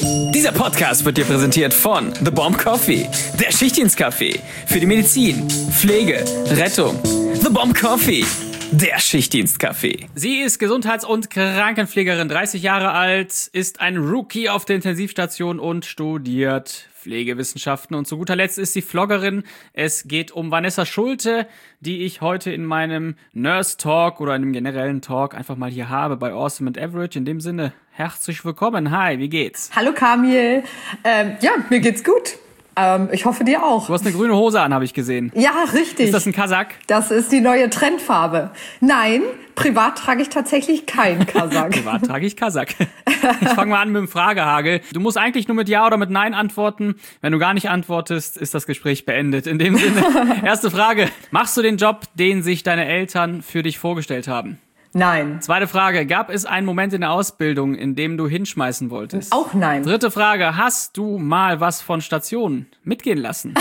Dieser Podcast wird dir präsentiert von The Bomb Coffee, der Schichtdienstkaffee für die Medizin, Pflege, Rettung. The Bomb Coffee, der Schichtdienstkaffee. Sie ist Gesundheits- und Krankenpflegerin, 30 Jahre alt, ist ein Rookie auf der Intensivstation und studiert Pflegewissenschaften. Und zu guter Letzt ist sie Vloggerin. Es geht um Vanessa Schulte, die ich heute in meinem Nurse Talk oder in einem generellen Talk einfach mal hier habe bei Awesome and Average. In dem Sinne, herzlich willkommen. Hi, wie geht's? Hallo Kamil. Ja, mir geht's gut. Ich hoffe dir auch. Du hast eine grüne Hose an, habe ich gesehen. Ja, richtig. Ist das ein Kasak? Das ist die neue Trendfarbe. Nein, privat trage ich tatsächlich keinen Kasak. Privat trage ich Kasak. Ich fange mal an mit dem Fragehagel. Du musst eigentlich nur mit Ja oder mit Nein antworten. Wenn du gar nicht antwortest, ist das Gespräch beendet. In dem Sinne, erste Frage. Machst du den Job, den sich deine Eltern für dich vorgestellt haben? Nein. Zweite Frage. Gab es einen Moment in der Ausbildung, in dem du hinschmeißen wolltest? Auch nein. Dritte Frage. Hast du mal was von Stationen mitgehen lassen?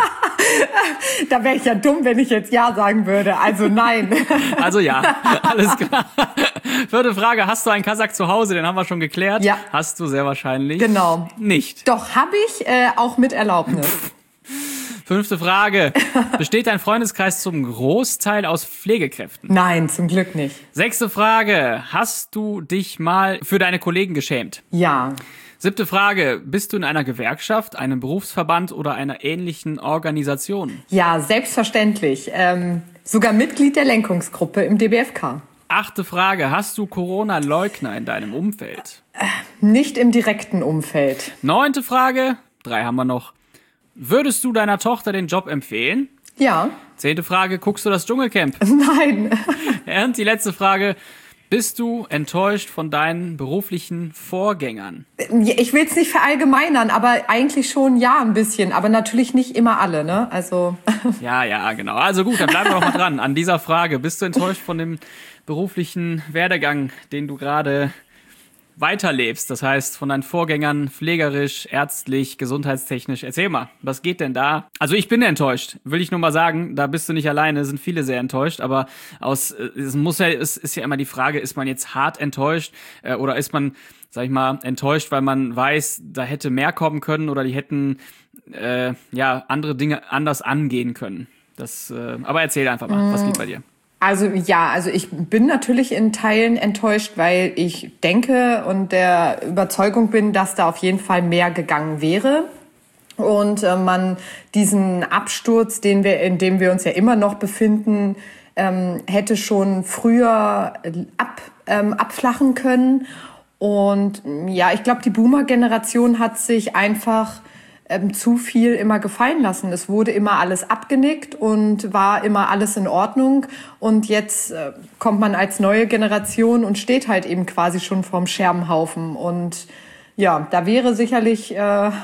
Da wäre ich ja dumm, wenn ich jetzt Ja sagen würde. Also nein. Also ja, alles klar. Vierte Frage. Hast du einen Kasak zu Hause? Den haben wir schon geklärt. Ja. Hast du sehr wahrscheinlich Genau. nicht. Doch, habe ich, auch mit Erlaubnis. Fünfte Frage. Besteht dein Freundeskreis zum Großteil aus Pflegekräften? Nein, zum Glück nicht. Sechste Frage. Hast du dich mal für deine Kollegen geschämt? Ja. Siebte Frage. Bist du in einer Gewerkschaft, einem Berufsverband oder einer ähnlichen Organisation? Ja, selbstverständlich. Sogar Mitglied der Lenkungsgruppe im DBFK. Achte Frage. Hast du Corona-Leugner in deinem Umfeld? Nicht im direkten Umfeld. Neunte Frage. 3 haben wir noch. Würdest du deiner Tochter den Job empfehlen? Ja. 10. Frage. Guckst du das Dschungelcamp? Nein. Und die letzte Frage. Bist du enttäuscht von deinen beruflichen Vorgängern? Ich will es nicht verallgemeinern, aber eigentlich schon ja ein bisschen. Aber natürlich nicht immer alle, ne? Also. Ja, genau. Also gut, dann bleiben wir doch mal dran an dieser Frage. Bist du enttäuscht von dem beruflichen Werdegang, den du gerade weiterlebst? Das heißt, von deinen Vorgängern, pflegerisch, ärztlich, gesundheitstechnisch. Erzähl mal, was geht denn da? Also ich bin enttäuscht, will ich nur mal sagen. Da bist du nicht alleine, sind viele sehr enttäuscht. Aber es ist ja immer die Frage, ist man jetzt hart enttäuscht oder ist man, sag ich mal, enttäuscht, weil man weiß, da hätte mehr kommen können oder die hätten andere Dinge anders angehen können. Aber erzähl einfach mal, was geht bei dir? Also ich bin natürlich in Teilen enttäuscht, weil ich denke und der Überzeugung bin, dass da auf jeden Fall mehr gegangen wäre. Und man diesen Absturz, in dem wir uns ja immer noch befinden, hätte schon früher abflachen können. Und ja, ich glaube, die Boomer-Generation hat sich einfach zu viel immer gefallen lassen. Es wurde immer alles abgenickt und war immer alles in Ordnung. Und jetzt kommt man als neue Generation und steht halt eben quasi schon vorm Scherbenhaufen. Und ja, da wäre sicherlich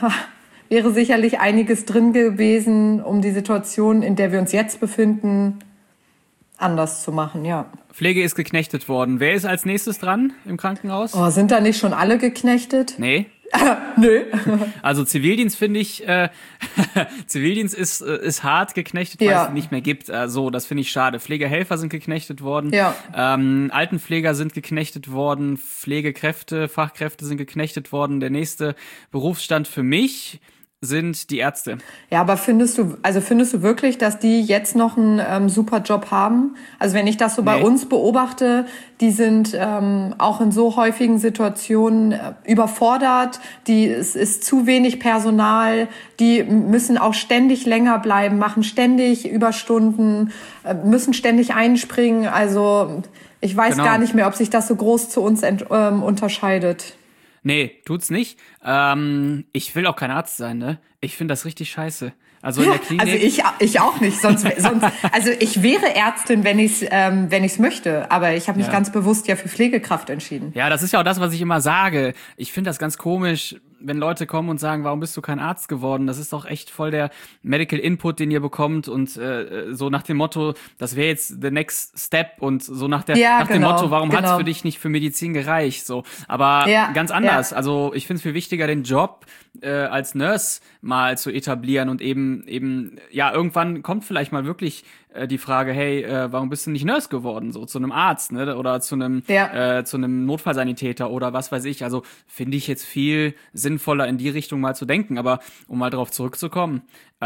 einiges drin gewesen, um die Situation, in der wir uns jetzt befinden, anders zu machen, ja. Pflege ist geknechtet worden. Wer ist als nächstes dran im Krankenhaus? Oh, sind da nicht schon alle geknechtet? Nee. Nö. Also Zivildienst finde ich, Zivildienst ist hart geknechtet, weil es nicht mehr gibt. Das finde ich schade. Pflegehelfer sind geknechtet worden. Ja. Altenpfleger sind geknechtet worden. Pflegekräfte, Fachkräfte sind geknechtet worden. Der nächste Berufsstand für mich sind die Ärzte. Ja, aber findest du wirklich, dass die jetzt noch einen super Job haben? Also wenn ich das so bei uns beobachte, die sind auch in so häufigen Situationen überfordert, es ist zu wenig Personal, die müssen auch ständig länger bleiben, machen ständig Überstunden, müssen ständig einspringen. Also ich weiß gar nicht mehr, ob sich das so groß zu uns unterscheidet. Nee, tut's nicht. Ich will auch kein Arzt sein, ne? Ich finde das richtig scheiße. Also in der Klinik. Also ich auch nicht. Also ich wäre Ärztin, wenn ich's möchte, aber ich habe mich ganz bewusst ja für Pflegekraft entschieden. Ja, das ist ja auch das, was ich immer sage. Ich finde das ganz komisch, wenn Leute kommen und sagen, warum bist du kein Arzt geworden? Das ist doch echt voll der Medical Input, den ihr bekommt und so nach dem Motto, das wäre jetzt the next step und so nach dem Motto, warum hat's für dich nicht für Medizin gereicht? So, aber ganz anders. Ja. Also ich finde es viel wichtiger, den Job als Nurse mal zu etablieren und eben irgendwann kommt vielleicht mal wirklich die Frage, hey, warum bist du nicht Nurse geworden? So zu einem Arzt, ne? Oder zu einem Notfallsanitäter oder was weiß ich. Also finde ich jetzt viel sinnvoller in die Richtung mal zu denken. Aber um mal darauf zurückzukommen,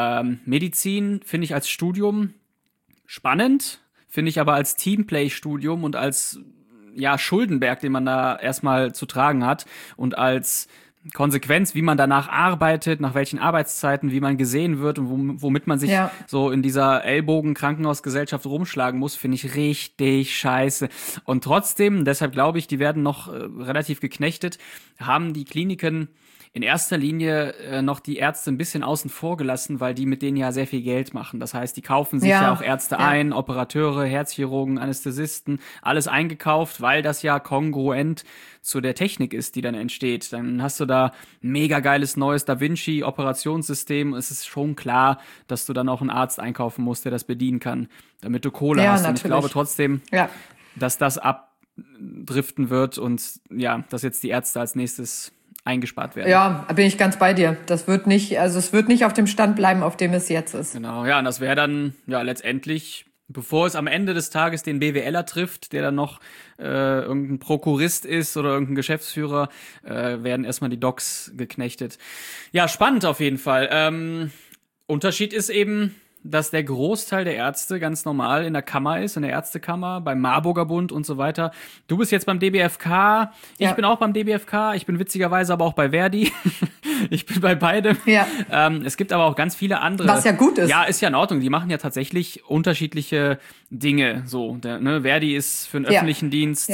Medizin finde ich als Studium spannend, finde ich aber als Teamplay-Studium und als Schuldenberg, den man da erstmal zu tragen hat und als Konsequenz, wie man danach arbeitet, nach welchen Arbeitszeiten, wie man gesehen wird und womit man sich so in dieser Ellbogen-Krankenhausgesellschaft rumschlagen muss, finde ich richtig scheiße. Und trotzdem, deshalb glaube ich, die werden noch relativ geknechtet, haben die Kliniken in erster Linie noch die Ärzte ein bisschen außen vor gelassen, weil die mit denen ja sehr viel Geld machen. Das heißt, die kaufen sich ja auch Ärzte ein, Operateure, Herzchirurgen, Anästhesisten, alles eingekauft, weil das ja kongruent zu der Technik ist, die dann entsteht. Dann hast du da mega geiles neues Da Vinci Operationssystem. Es ist schon klar, dass du dann auch einen Arzt einkaufen musst, der das bedienen kann, damit du Kohle hast. Und ich glaube trotzdem, dass das abdriften wird und dass jetzt die Ärzte als nächstes eingespart werden. Ja, bin ich ganz bei dir. Es wird nicht auf dem Stand bleiben, auf dem es jetzt ist. Genau, und das wäre dann letztendlich, bevor es am Ende des Tages den BWLer trifft, der dann noch irgendein Prokurist ist oder irgendein Geschäftsführer, werden erstmal die Docs geknechtet. Ja, spannend auf jeden Fall. Unterschied ist eben, dass der Großteil der Ärzte ganz normal in der Kammer ist, in der Ärztekammer, beim Marburger Bund und so weiter. Du bist jetzt beim DBFK, ich bin auch beim DBFK, ich bin witzigerweise aber auch bei Verdi. Ich bin bei beidem. Ja. Es gibt aber auch ganz viele andere. Was ja gut ist. Ja, ist ja in Ordnung. Die machen ja tatsächlich unterschiedliche Dinge. So, Verdi ist für den öffentlichen Dienst,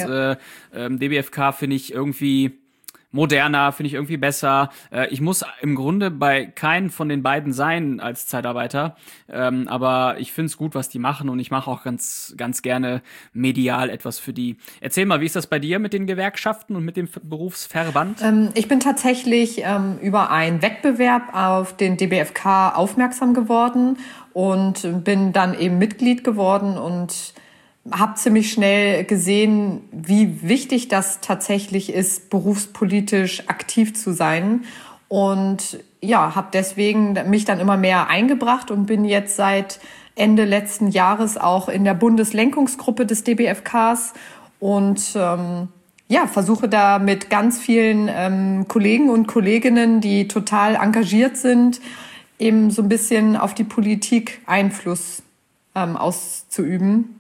DBFK finde ich irgendwie moderner, finde ich irgendwie besser. Ich muss im Grunde bei keinen von den beiden sein als Zeitarbeiter, aber ich finde es gut, was die machen und ich mache auch ganz, ganz gerne medial etwas für die. Erzähl mal, wie ist das bei dir mit den Gewerkschaften und mit dem Berufsverband? Ich bin tatsächlich über einen Wettbewerb auf den DBFK aufmerksam geworden und bin dann eben Mitglied geworden und habe ziemlich schnell gesehen, wie wichtig das tatsächlich ist, berufspolitisch aktiv zu sein. Und habe deswegen mich dann immer mehr eingebracht und bin jetzt seit Ende letzten Jahres auch in der Bundeslenkungsgruppe des DBFKs und versuche da mit ganz vielen Kollegen und Kolleginnen, die total engagiert sind, eben so ein bisschen auf die Politik Einfluss auszuüben.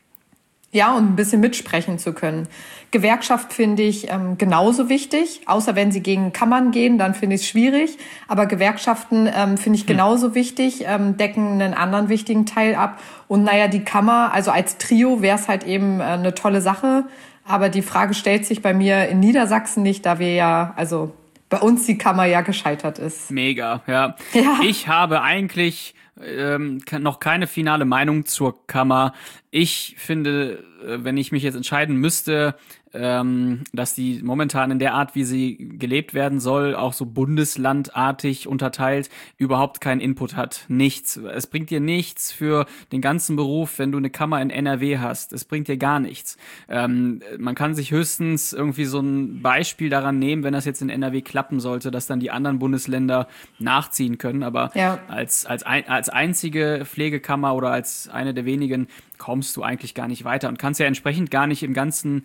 Ja, und ein bisschen mitsprechen zu können. Gewerkschaft finde ich genauso wichtig, außer wenn sie gegen Kammern gehen, dann finde ich es schwierig. Aber Gewerkschaften finde ich genauso wichtig, decken einen anderen wichtigen Teil ab. Und die Kammer, also als Trio wäre es halt eben eine tolle Sache. Aber die Frage stellt sich bei mir in Niedersachsen nicht, da wir bei uns die Kammer ja gescheitert ist. Mega, ja. Ich habe eigentlich noch keine finale Meinung zur Kammer. Ich finde, wenn ich mich jetzt entscheiden müsste, dass die momentan in der Art, wie sie gelebt werden soll, auch so bundeslandartig unterteilt, überhaupt keinen Input hat. Nichts. Es bringt dir nichts für den ganzen Beruf, wenn du eine Kammer in NRW hast. Es bringt dir gar nichts. Man kann sich höchstens irgendwie so ein Beispiel daran nehmen, wenn das jetzt in NRW klappen sollte, dass dann die anderen Bundesländer nachziehen können. Aber als einzige Pflegekammer oder als eine der wenigen kommst du eigentlich gar nicht weiter und kannst ja entsprechend gar nicht im ganzen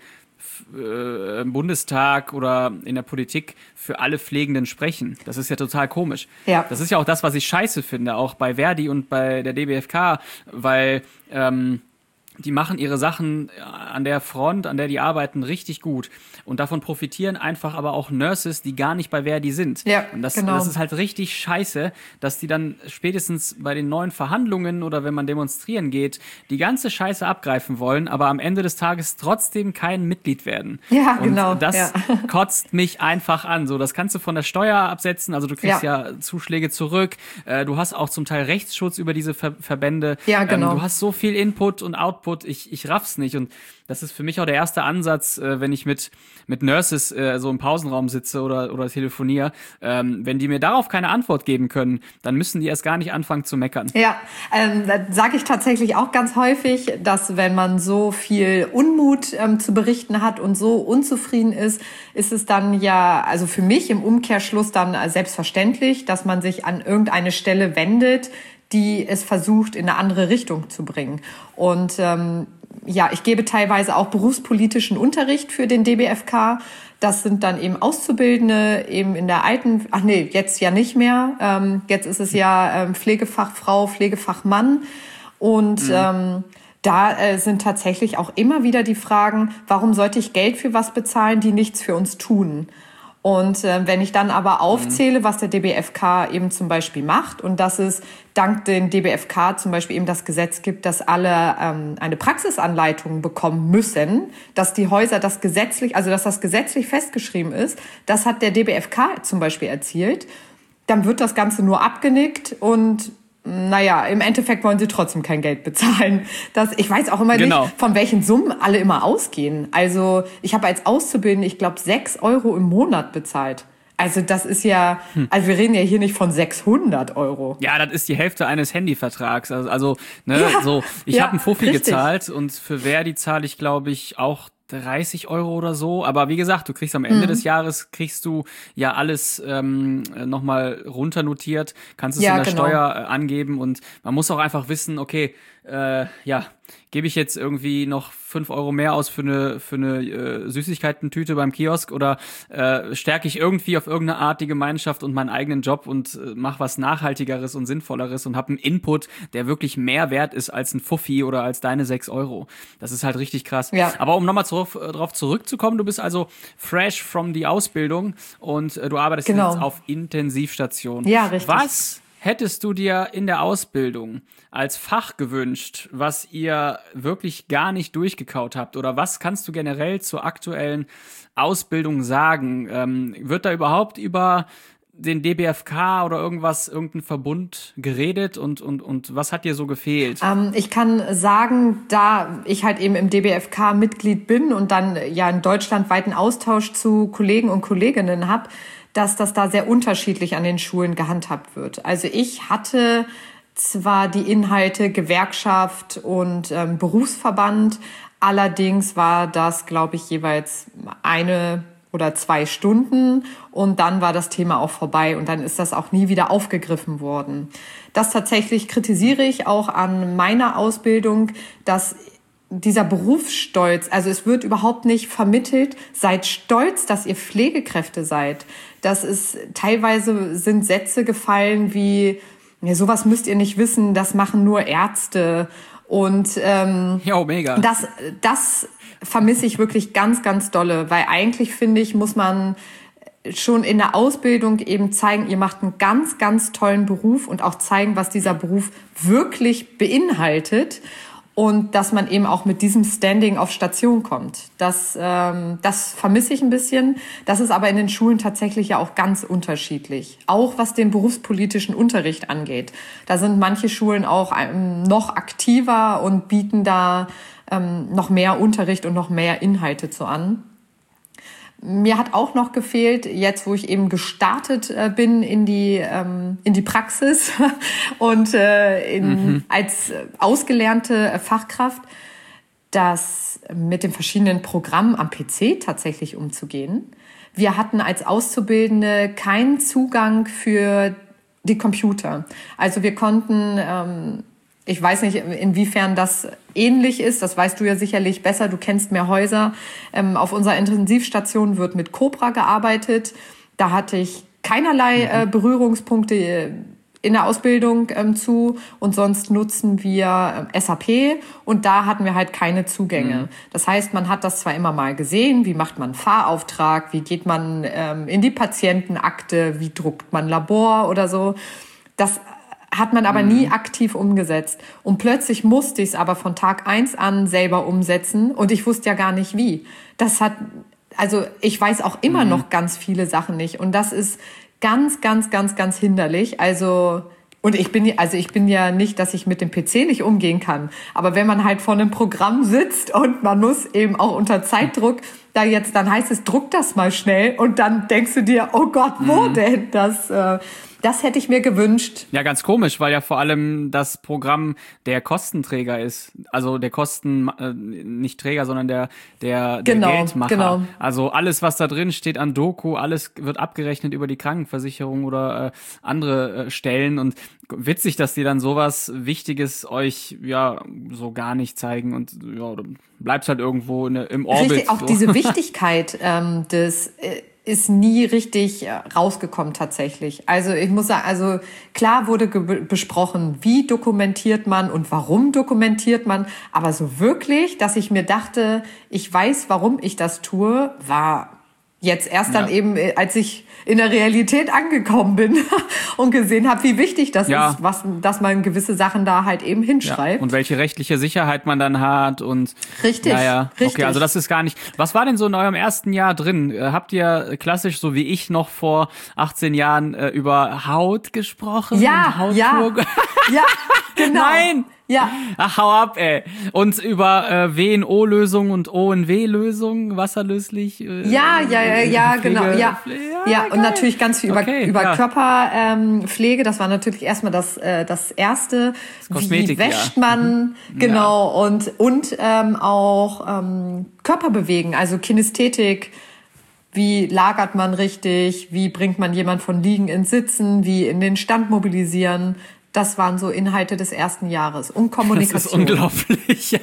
Bundestag oder in der Politik für alle Pflegenden sprechen. Das ist ja total komisch. Ja. Das ist ja auch das, was ich scheiße finde, auch bei Verdi und bei der DBFK, weil die machen ihre Sachen an der Front, an der die arbeiten, richtig gut. Und davon profitieren einfach aber auch Nurses, die gar nicht bei Verdi sind. Ja, und das ist halt richtig scheiße, dass die dann spätestens bei den neuen Verhandlungen oder wenn man demonstrieren geht, die ganze Scheiße abgreifen wollen, aber am Ende des Tages trotzdem kein Mitglied werden. Ja, und das kotzt mich einfach an. So, das kannst du von der Steuer absetzen, also du kriegst ja Zuschläge zurück. Du hast auch zum Teil Rechtsschutz über diese Verbände. Ja, genau. Du hast so viel Input und Output. Ich raff's nicht und das ist für mich auch der erste Ansatz, wenn ich mit Nurses so im Pausenraum sitze oder telefoniere. Wenn die mir darauf keine Antwort geben können, dann müssen die erst gar nicht anfangen zu meckern. Ja, da sage ich tatsächlich auch ganz häufig, dass wenn man so viel Unmut zu berichten hat und so unzufrieden ist es dann also für mich im Umkehrschluss dann selbstverständlich, dass man sich an irgendeine Stelle wendet, die es versucht, in eine andere Richtung zu bringen. Und ich gebe teilweise auch berufspolitischen Unterricht für den DBFK. Das sind dann eben Auszubildende, eben in der jetzt ja nicht mehr. Jetzt ist es ja Pflegefachfrau, Pflegefachmann. Und da sind tatsächlich auch immer wieder die Fragen, warum sollte ich Geld für was bezahlen, die nichts für uns tun? Und wenn ich dann aber aufzähle, was der DBFK eben zum Beispiel macht, und dass es dank dem DBFK zum Beispiel eben das Gesetz gibt, dass alle eine Praxisanleitung bekommen müssen, dass die Häuser dass das gesetzlich festgeschrieben ist, das hat der DBFK zum Beispiel erzielt, dann wird das Ganze nur abgenickt und im Endeffekt wollen sie trotzdem kein Geld bezahlen. Ich weiß auch immer nicht, von welchen Summen alle immer ausgehen. Also ich habe als Auszubildende, ich glaube, 6 Euro im Monat bezahlt. Also das ist ja, also wir reden ja hier nicht von 600 Euro. Ja, das ist die Hälfte eines Handyvertrags. Ich habe einen Fuffi gezahlt und für Verdi zahle ich, glaube ich, auch 30 Euro oder so. Aber wie gesagt, du kriegst am Ende des Jahres, ja alles nochmal runternotiert, kannst es in der Steuer angeben und man muss auch einfach wissen, okay, gebe ich jetzt irgendwie noch 5 Euro mehr aus für eine Süßigkeiten-Tüte beim Kiosk oder stärke ich irgendwie auf irgendeine Art die Gemeinschaft und meinen eigenen Job und mache was Nachhaltigeres und Sinnvolleres und habe einen Input, der wirklich mehr wert ist als ein Fuffi oder als deine 6 Euro. Das ist halt richtig krass. Ja. Aber um nochmal drauf zurückzukommen, du bist also fresh from die Ausbildung und du arbeitest jetzt auf Intensivstation. Ja, richtig. Was hättest du dir in der Ausbildung als Fach gewünscht, was ihr wirklich gar nicht durchgekaut habt? Oder was kannst du generell zur aktuellen Ausbildung sagen? Wird da überhaupt über den DBFK oder irgendein Verbund geredet und was hat dir so gefehlt? Ich kann sagen, da ich halt eben im DBFK Mitglied bin und dann ja einen deutschlandweiten Austausch zu Kollegen und Kolleginnen habe, dass das da sehr unterschiedlich an den Schulen gehandhabt wird. Also ich hatte zwar die Inhalte Gewerkschaft und Berufsverband, allerdings war das, glaube ich, jeweils 1 oder 2 Stunden und dann war das Thema auch vorbei und dann ist das auch nie wieder aufgegriffen worden. Das tatsächlich kritisiere ich auch an meiner Ausbildung, dass dieser Berufsstolz, also es wird überhaupt nicht vermittelt, seid stolz, dass ihr Pflegekräfte seid. Teilweise sind Sätze gefallen wie, ja, sowas müsst ihr nicht wissen, das machen nur Ärzte. Und mega. Das vermisse ich wirklich ganz, ganz dolle, weil eigentlich, finde ich, muss man schon in der Ausbildung eben zeigen, ihr macht einen ganz, ganz tollen Beruf und auch zeigen, was dieser Beruf wirklich beinhaltet. Und dass man eben auch mit diesem Standing auf Station kommt. Das vermisse ich ein bisschen. Das ist aber in den Schulen tatsächlich ja auch ganz unterschiedlich. Auch was den berufspolitischen Unterricht angeht. Da sind manche Schulen auch noch aktiver und bieten da noch mehr Unterricht und noch mehr Inhalte zu an. Mir hat auch noch gefehlt, jetzt wo ich eben gestartet bin in die Praxis und als ausgelernte Fachkraft, das mit den verschiedenen Programmen am PC tatsächlich umzugehen. Wir hatten als Auszubildende keinen Zugang für die Computer. Also wir konnten ich weiß nicht, inwiefern das ähnlich ist. Das weißt du ja sicherlich besser. Du kennst mehr Häuser. Auf unserer Intensivstation wird mit Cobra gearbeitet. Da hatte ich keinerlei Berührungspunkte in der Ausbildung zu. Und sonst nutzen wir SAP. Und da hatten wir halt keine Zugänge. Das heißt, man hat das zwar immer mal gesehen. Wie macht man einen Fahrauftrag? Wie geht man in die Patientenakte? Wie druckt man Labor oder so? Das hat man aber nie aktiv umgesetzt. Und plötzlich musste ich es aber von Tag 1 an selber umsetzen und ich wusste ja gar nicht wie. Ich weiß auch immer noch ganz viele Sachen nicht und das ist ganz, ganz, ganz, ganz hinderlich. Und ich bin ja nicht, dass ich mit dem PC nicht umgehen kann. Aber wenn man halt vor einem Programm sitzt und man muss eben auch unter Zeitdruck dann heißt es, druck das mal schnell und dann denkst du dir, oh Gott, wo denn? Das hätte ich mir gewünscht. Ja, ganz komisch, weil ja vor allem das Programm der Kostenträger ist. Also der nicht Träger, sondern der Geldmacher. Genau. Also alles, was da drin steht an Doku, alles wird abgerechnet über die Krankenversicherung oder andere Stellen. Und witzig, dass die dann sowas Wichtiges euch ja so gar nicht zeigen und ja, bleibst halt irgendwo im Orbit. Richtig, auch so. Diese Wichtigkeit des ist nie richtig rausgekommen tatsächlich. Also ich muss sagen, klar wurde besprochen, wie dokumentiert man und warum dokumentiert man, aber so wirklich, dass ich mir dachte, ich weiß, warum ich das tue, war jetzt erst dann eben, als ich in der Realität angekommen bin und gesehen habe, wie wichtig das ist, dass man gewisse Sachen da halt eben hinschreibt. Ja. Und welche rechtliche Sicherheit man dann hat und richtig. Okay, also das ist gar nicht. Was war denn so in eurem ersten Jahr drin? Habt ihr klassisch, so wie ich noch vor 18 Jahren, über Haut gesprochen? Ja, ja, genau. Nein! Ja. Ach, hau ab, ey. Und über WNO-Lösungen und ONW-Lösungen, wasserlöslich. Ja, genau. Ja, und natürlich ganz viel über Körperpflege. Das war natürlich erstmal das Erste. Das Kosmetik, wie wäscht man, genau, und auch Körperbewegen, also Kinästhetik. Wie lagert man richtig? Wie bringt man jemand von Liegen ins Sitzen? Wie in den Stand mobilisieren? Das waren so Inhalte des ersten Jahres. Und Kommunikation. Das ist unglaublich.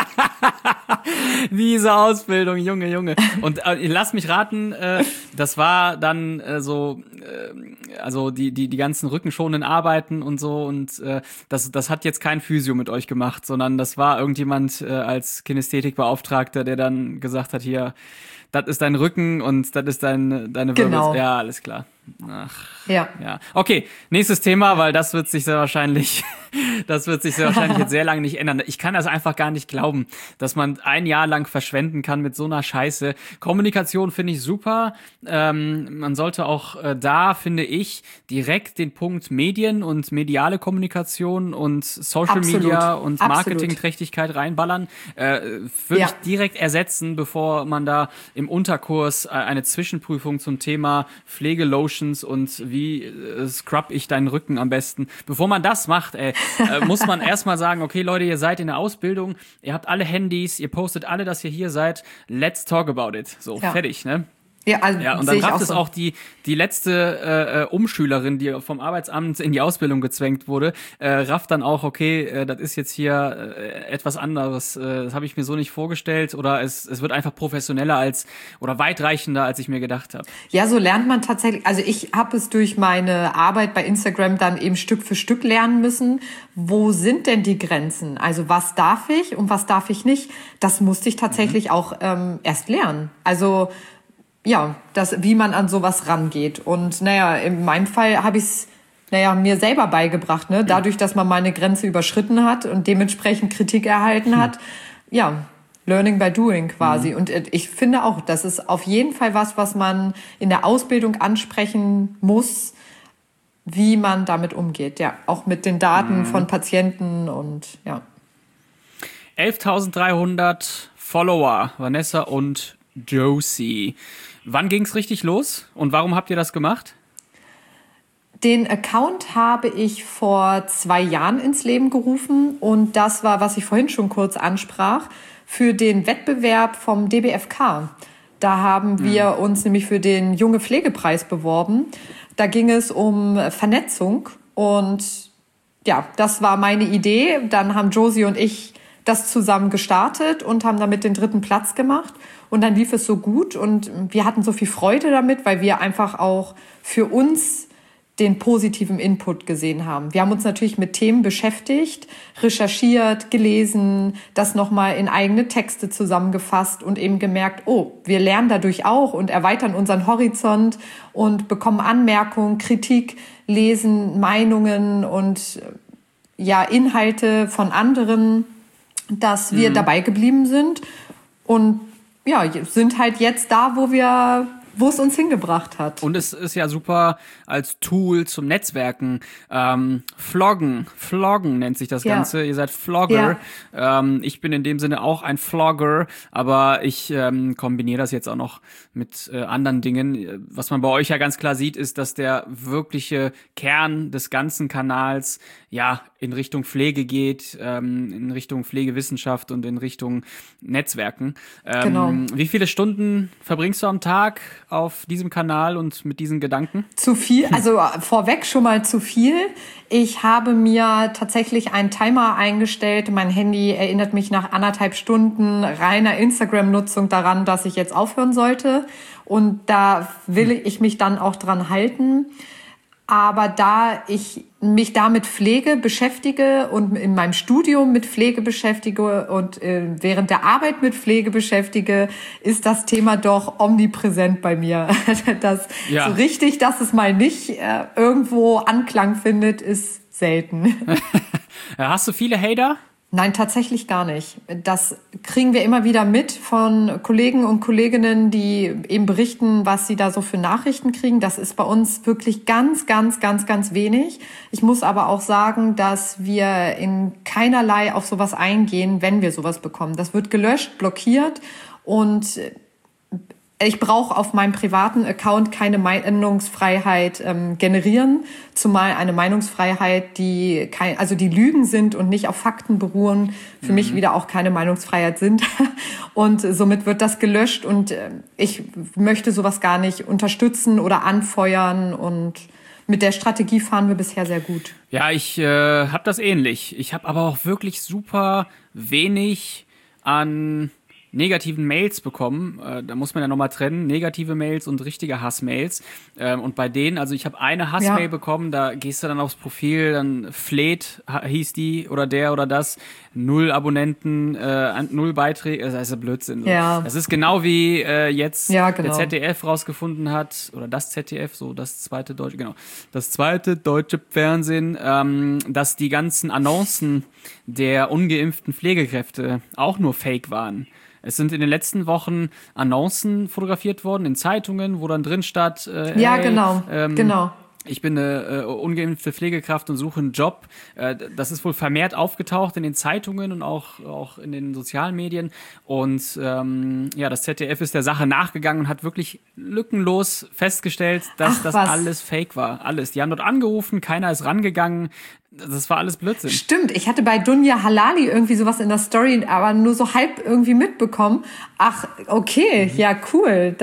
Diese Ausbildung, Junge. Und lass mich raten, das war dann also die ganzen rückenschonenden Arbeiten und so. Und das hat jetzt kein Physio mit euch gemacht, sondern das war irgendjemand als Kinästhetikbeauftragter, der dann gesagt hat, hier, das ist dein Rücken und das ist deine Wirbel. Genau. Ja, alles klar. Ach, ja. Okay, nächstes Thema, weil das wird sich sehr wahrscheinlich jetzt sehr lange nicht ändern. Ich kann das einfach gar nicht glauben, dass man ein Jahr lang verschwenden kann mit so einer Scheiße. Kommunikation finde ich super. Man sollte auch finde ich, direkt den Punkt Medien und mediale Kommunikation und Social Media und Marketingträchtigkeit reinballern. Würde ich direkt ersetzen, bevor man da im Unterkurs eine Zwischenprüfung zum Thema Pflegelotions und wie scrub ich deinen Rücken am besten. Bevor man das macht, muss man erstmal sagen, okay Leute, ihr seid in der Ausbildung, ihr habt alle Handys, ihr postet alle, dass ihr hier seid, let's talk about it. So, fertig, ne? Ja, und dann rafft es auch die letzte Umschülerin, die vom Arbeitsamt in die Ausbildung gezwängt wurde, rafft dann auch, okay, das ist jetzt hier etwas anderes. Das habe ich mir so nicht vorgestellt oder es wird einfach professioneller oder weitreichender, als ich mir gedacht habe. Ja, so lernt man tatsächlich. Also ich habe es durch meine Arbeit bei Instagram dann eben Stück für Stück lernen müssen. Wo sind denn die Grenzen? Also was darf ich und was darf ich nicht? Das musste ich tatsächlich auch erst lernen. Also ja, wie man an sowas rangeht. Und in meinem Fall habe ich es mir selber beigebracht, ne? Dadurch, dass man meine Grenze überschritten hat und dementsprechend Kritik erhalten hat. Ja, learning by doing quasi. Und ich finde auch, das ist auf jeden Fall was man in der Ausbildung ansprechen muss, wie man damit umgeht. Ja, auch mit den Daten von Patienten und ja. 11.300 Follower, Vanessa und Josie. Wann ging's richtig los und warum habt ihr das gemacht? Den Account habe ich vor 2 Jahren ins Leben gerufen und das war, was ich vorhin schon kurz ansprach, für den Wettbewerb vom DBFK. Da haben wir uns nämlich für den Junge Pflegepreis beworben. Da ging es um Vernetzung und ja, das war meine Idee. Dann haben Josie und ich das zusammen gestartet und haben damit den 3. Platz gemacht. Und dann lief es so gut und wir hatten so viel Freude damit, weil wir einfach auch für uns den positiven Input gesehen haben. Wir haben uns natürlich mit Themen beschäftigt, recherchiert, gelesen, das nochmal in eigene Texte zusammengefasst und eben gemerkt, wir lernen dadurch auch und erweitern unseren Horizont und bekommen Anmerkungen, Kritik, lesen Meinungen und Inhalte von anderen, dass wir dabei geblieben sind und sind halt jetzt da, wo wir wo es uns hingebracht hat. Und es ist ja super als Tool zum Netzwerken. Vloggen nennt sich das Ganze. Ihr seid Vlogger. Ja. Ich bin in dem Sinne auch ein Vlogger, aber ich kombiniere das jetzt auch noch mit anderen Dingen. Was man bei euch ja ganz klar sieht, ist, dass der wirkliche Kern des ganzen Kanals ja in Richtung Pflege geht, in Richtung Pflegewissenschaft und in Richtung Netzwerken. Genau. Wie viele Stunden verbringst du am Tag auf diesem Kanal und mit diesen Gedanken? Zu viel, also vorweg schon mal zu viel. Ich habe mir tatsächlich einen Timer eingestellt. Mein Handy erinnert mich nach 1,5 Stunden reiner Instagram-Nutzung daran, dass ich jetzt aufhören sollte. Und da will ich mich dann auch dran halten. Aber da ich mich da mit Pflege beschäftige und in meinem Studium mit Pflege beschäftige und während der Arbeit mit Pflege beschäftige, ist das Thema doch omnipräsent bei mir. So richtig, dass es mal nicht irgendwo Anklang findet, ist selten. Hast du viele Hater? Nein, tatsächlich gar nicht. Das kriegen wir immer wieder mit von Kollegen und Kolleginnen, die eben berichten, was sie da so für Nachrichten kriegen. Das ist bei uns wirklich ganz, ganz, ganz, ganz wenig. Ich muss aber auch sagen, dass wir in keinerlei auf sowas eingehen, wenn wir sowas bekommen. Das wird gelöscht, blockiert und ich brauche auf meinem privaten Account keine Meinungsfreiheit generieren, zumal eine Meinungsfreiheit, die die Lügen sind und nicht auf Fakten beruhen, für mich wieder auch keine Meinungsfreiheit sind. Und somit wird das gelöscht und ich möchte sowas gar nicht unterstützen oder anfeuern und mit der Strategie fahren wir bisher sehr gut. Ja, ich habe das ähnlich. Ich habe aber auch wirklich super wenig an negativen Mails bekommen. Da muss man ja nochmal trennen, negative Mails und richtige Hassmails. Und bei denen, also ich habe eine Hassmail bekommen, da gehst du dann aufs Profil, dann Fleet hieß die oder der oder das, 0 Abonnenten, 0 Beiträge, das ist ja Blödsinn. So. Ja. Das ist genau wie jetzt der ZDF rausgefunden hat, oder das ZDF, so das zweite deutsche Fernsehen, dass die ganzen Annoncen der ungeimpften Pflegekräfte auch nur Fake waren. Es sind in den letzten Wochen Annoncen fotografiert worden in Zeitungen, wo dann drin stand, genau. Ich bin eine ungeimpfte Pflegekraft und suche einen Job. Das ist wohl vermehrt aufgetaucht in den Zeitungen und auch in den sozialen Medien. Und das ZDF ist der Sache nachgegangen und hat wirklich lückenlos festgestellt, dass das alles Fake war. Alles. Die haben dort angerufen, keiner ist rangegangen. Das war alles Blödsinn. Stimmt, ich hatte bei Dunja Halali irgendwie sowas in der Story, aber nur so halb irgendwie mitbekommen. Ach, okay, ja, cool.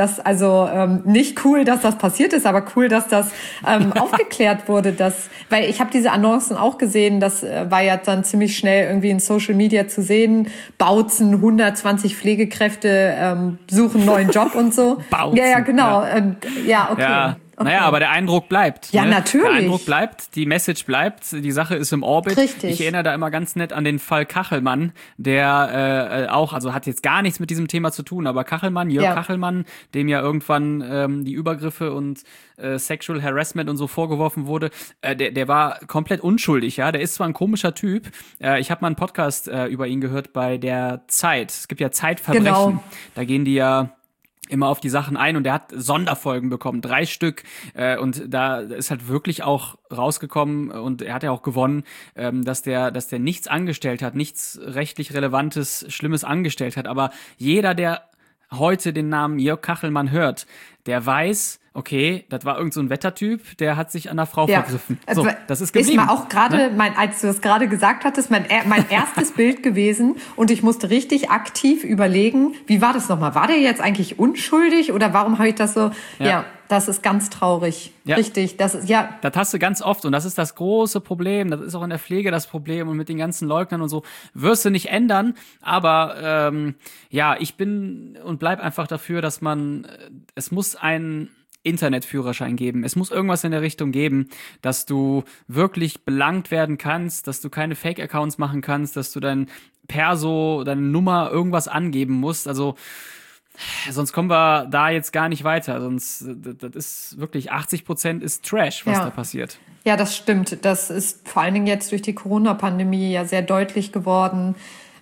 Nicht cool, dass das passiert ist, aber cool, dass das aufgeklärt wurde. Weil ich habe diese Annoncen auch gesehen, das war ja dann ziemlich schnell irgendwie in Social Media zu sehen. Bautzen, 120 Pflegekräfte suchen einen neuen Job und so. Bautzen. Ja, genau. Ja, okay. Ja. Okay. Naja, aber der Eindruck bleibt. Ja, natürlich. Der Eindruck bleibt, die Message bleibt, die Sache ist im Orbit. Richtig. Ich erinnere da immer ganz nett an den Fall Kachelmann, der hat jetzt gar nichts mit diesem Thema zu tun, aber Jörg Kachelmann, dem ja irgendwann die Übergriffe und Sexual Harassment und so vorgeworfen wurde, der war komplett unschuldig, ja. Der ist zwar ein komischer Typ, ich habe mal einen Podcast über ihn gehört bei der Zeit. Es gibt ja Zeitverbrechen. Genau. Da gehen die ja immer auf die Sachen ein und der hat Sonderfolgen bekommen, 3 Stück und da ist halt wirklich auch rausgekommen und er hat ja auch gewonnen, dass der nichts angestellt hat, nichts rechtlich Relevantes, Schlimmes angestellt hat, aber jeder, der heute den Namen Jörg Kachelmann hört, der weiß, okay, das war irgend so ein Wettertyp, der hat sich an einer Frau vergriffen. So, das ist geblieben. Ist mal auch gerade, als du das gerade gesagt hattest, mein erstes Bild gewesen und ich musste richtig aktiv überlegen, wie war das nochmal? War der jetzt eigentlich unschuldig oder warum habe ich das so? Ja, das ist ganz traurig. Ja. Richtig, das hast du ganz oft und das ist das große Problem. Das ist auch in der Pflege das Problem und mit den ganzen Leugnern und so wirst du nicht ändern. Aber ich bin und bleib einfach dafür, dass es muss einen Internetführerschein geben. Es muss irgendwas in der Richtung geben, dass du wirklich belangt werden kannst, dass du keine Fake-Accounts machen kannst, dass du dein Perso, deine Nummer irgendwas angeben musst. Also sonst kommen wir da jetzt gar nicht weiter. Sonst, das ist wirklich 80% ist Trash, was da passiert. Ja, das stimmt. Das ist vor allen Dingen jetzt durch die Corona-Pandemie ja sehr deutlich geworden.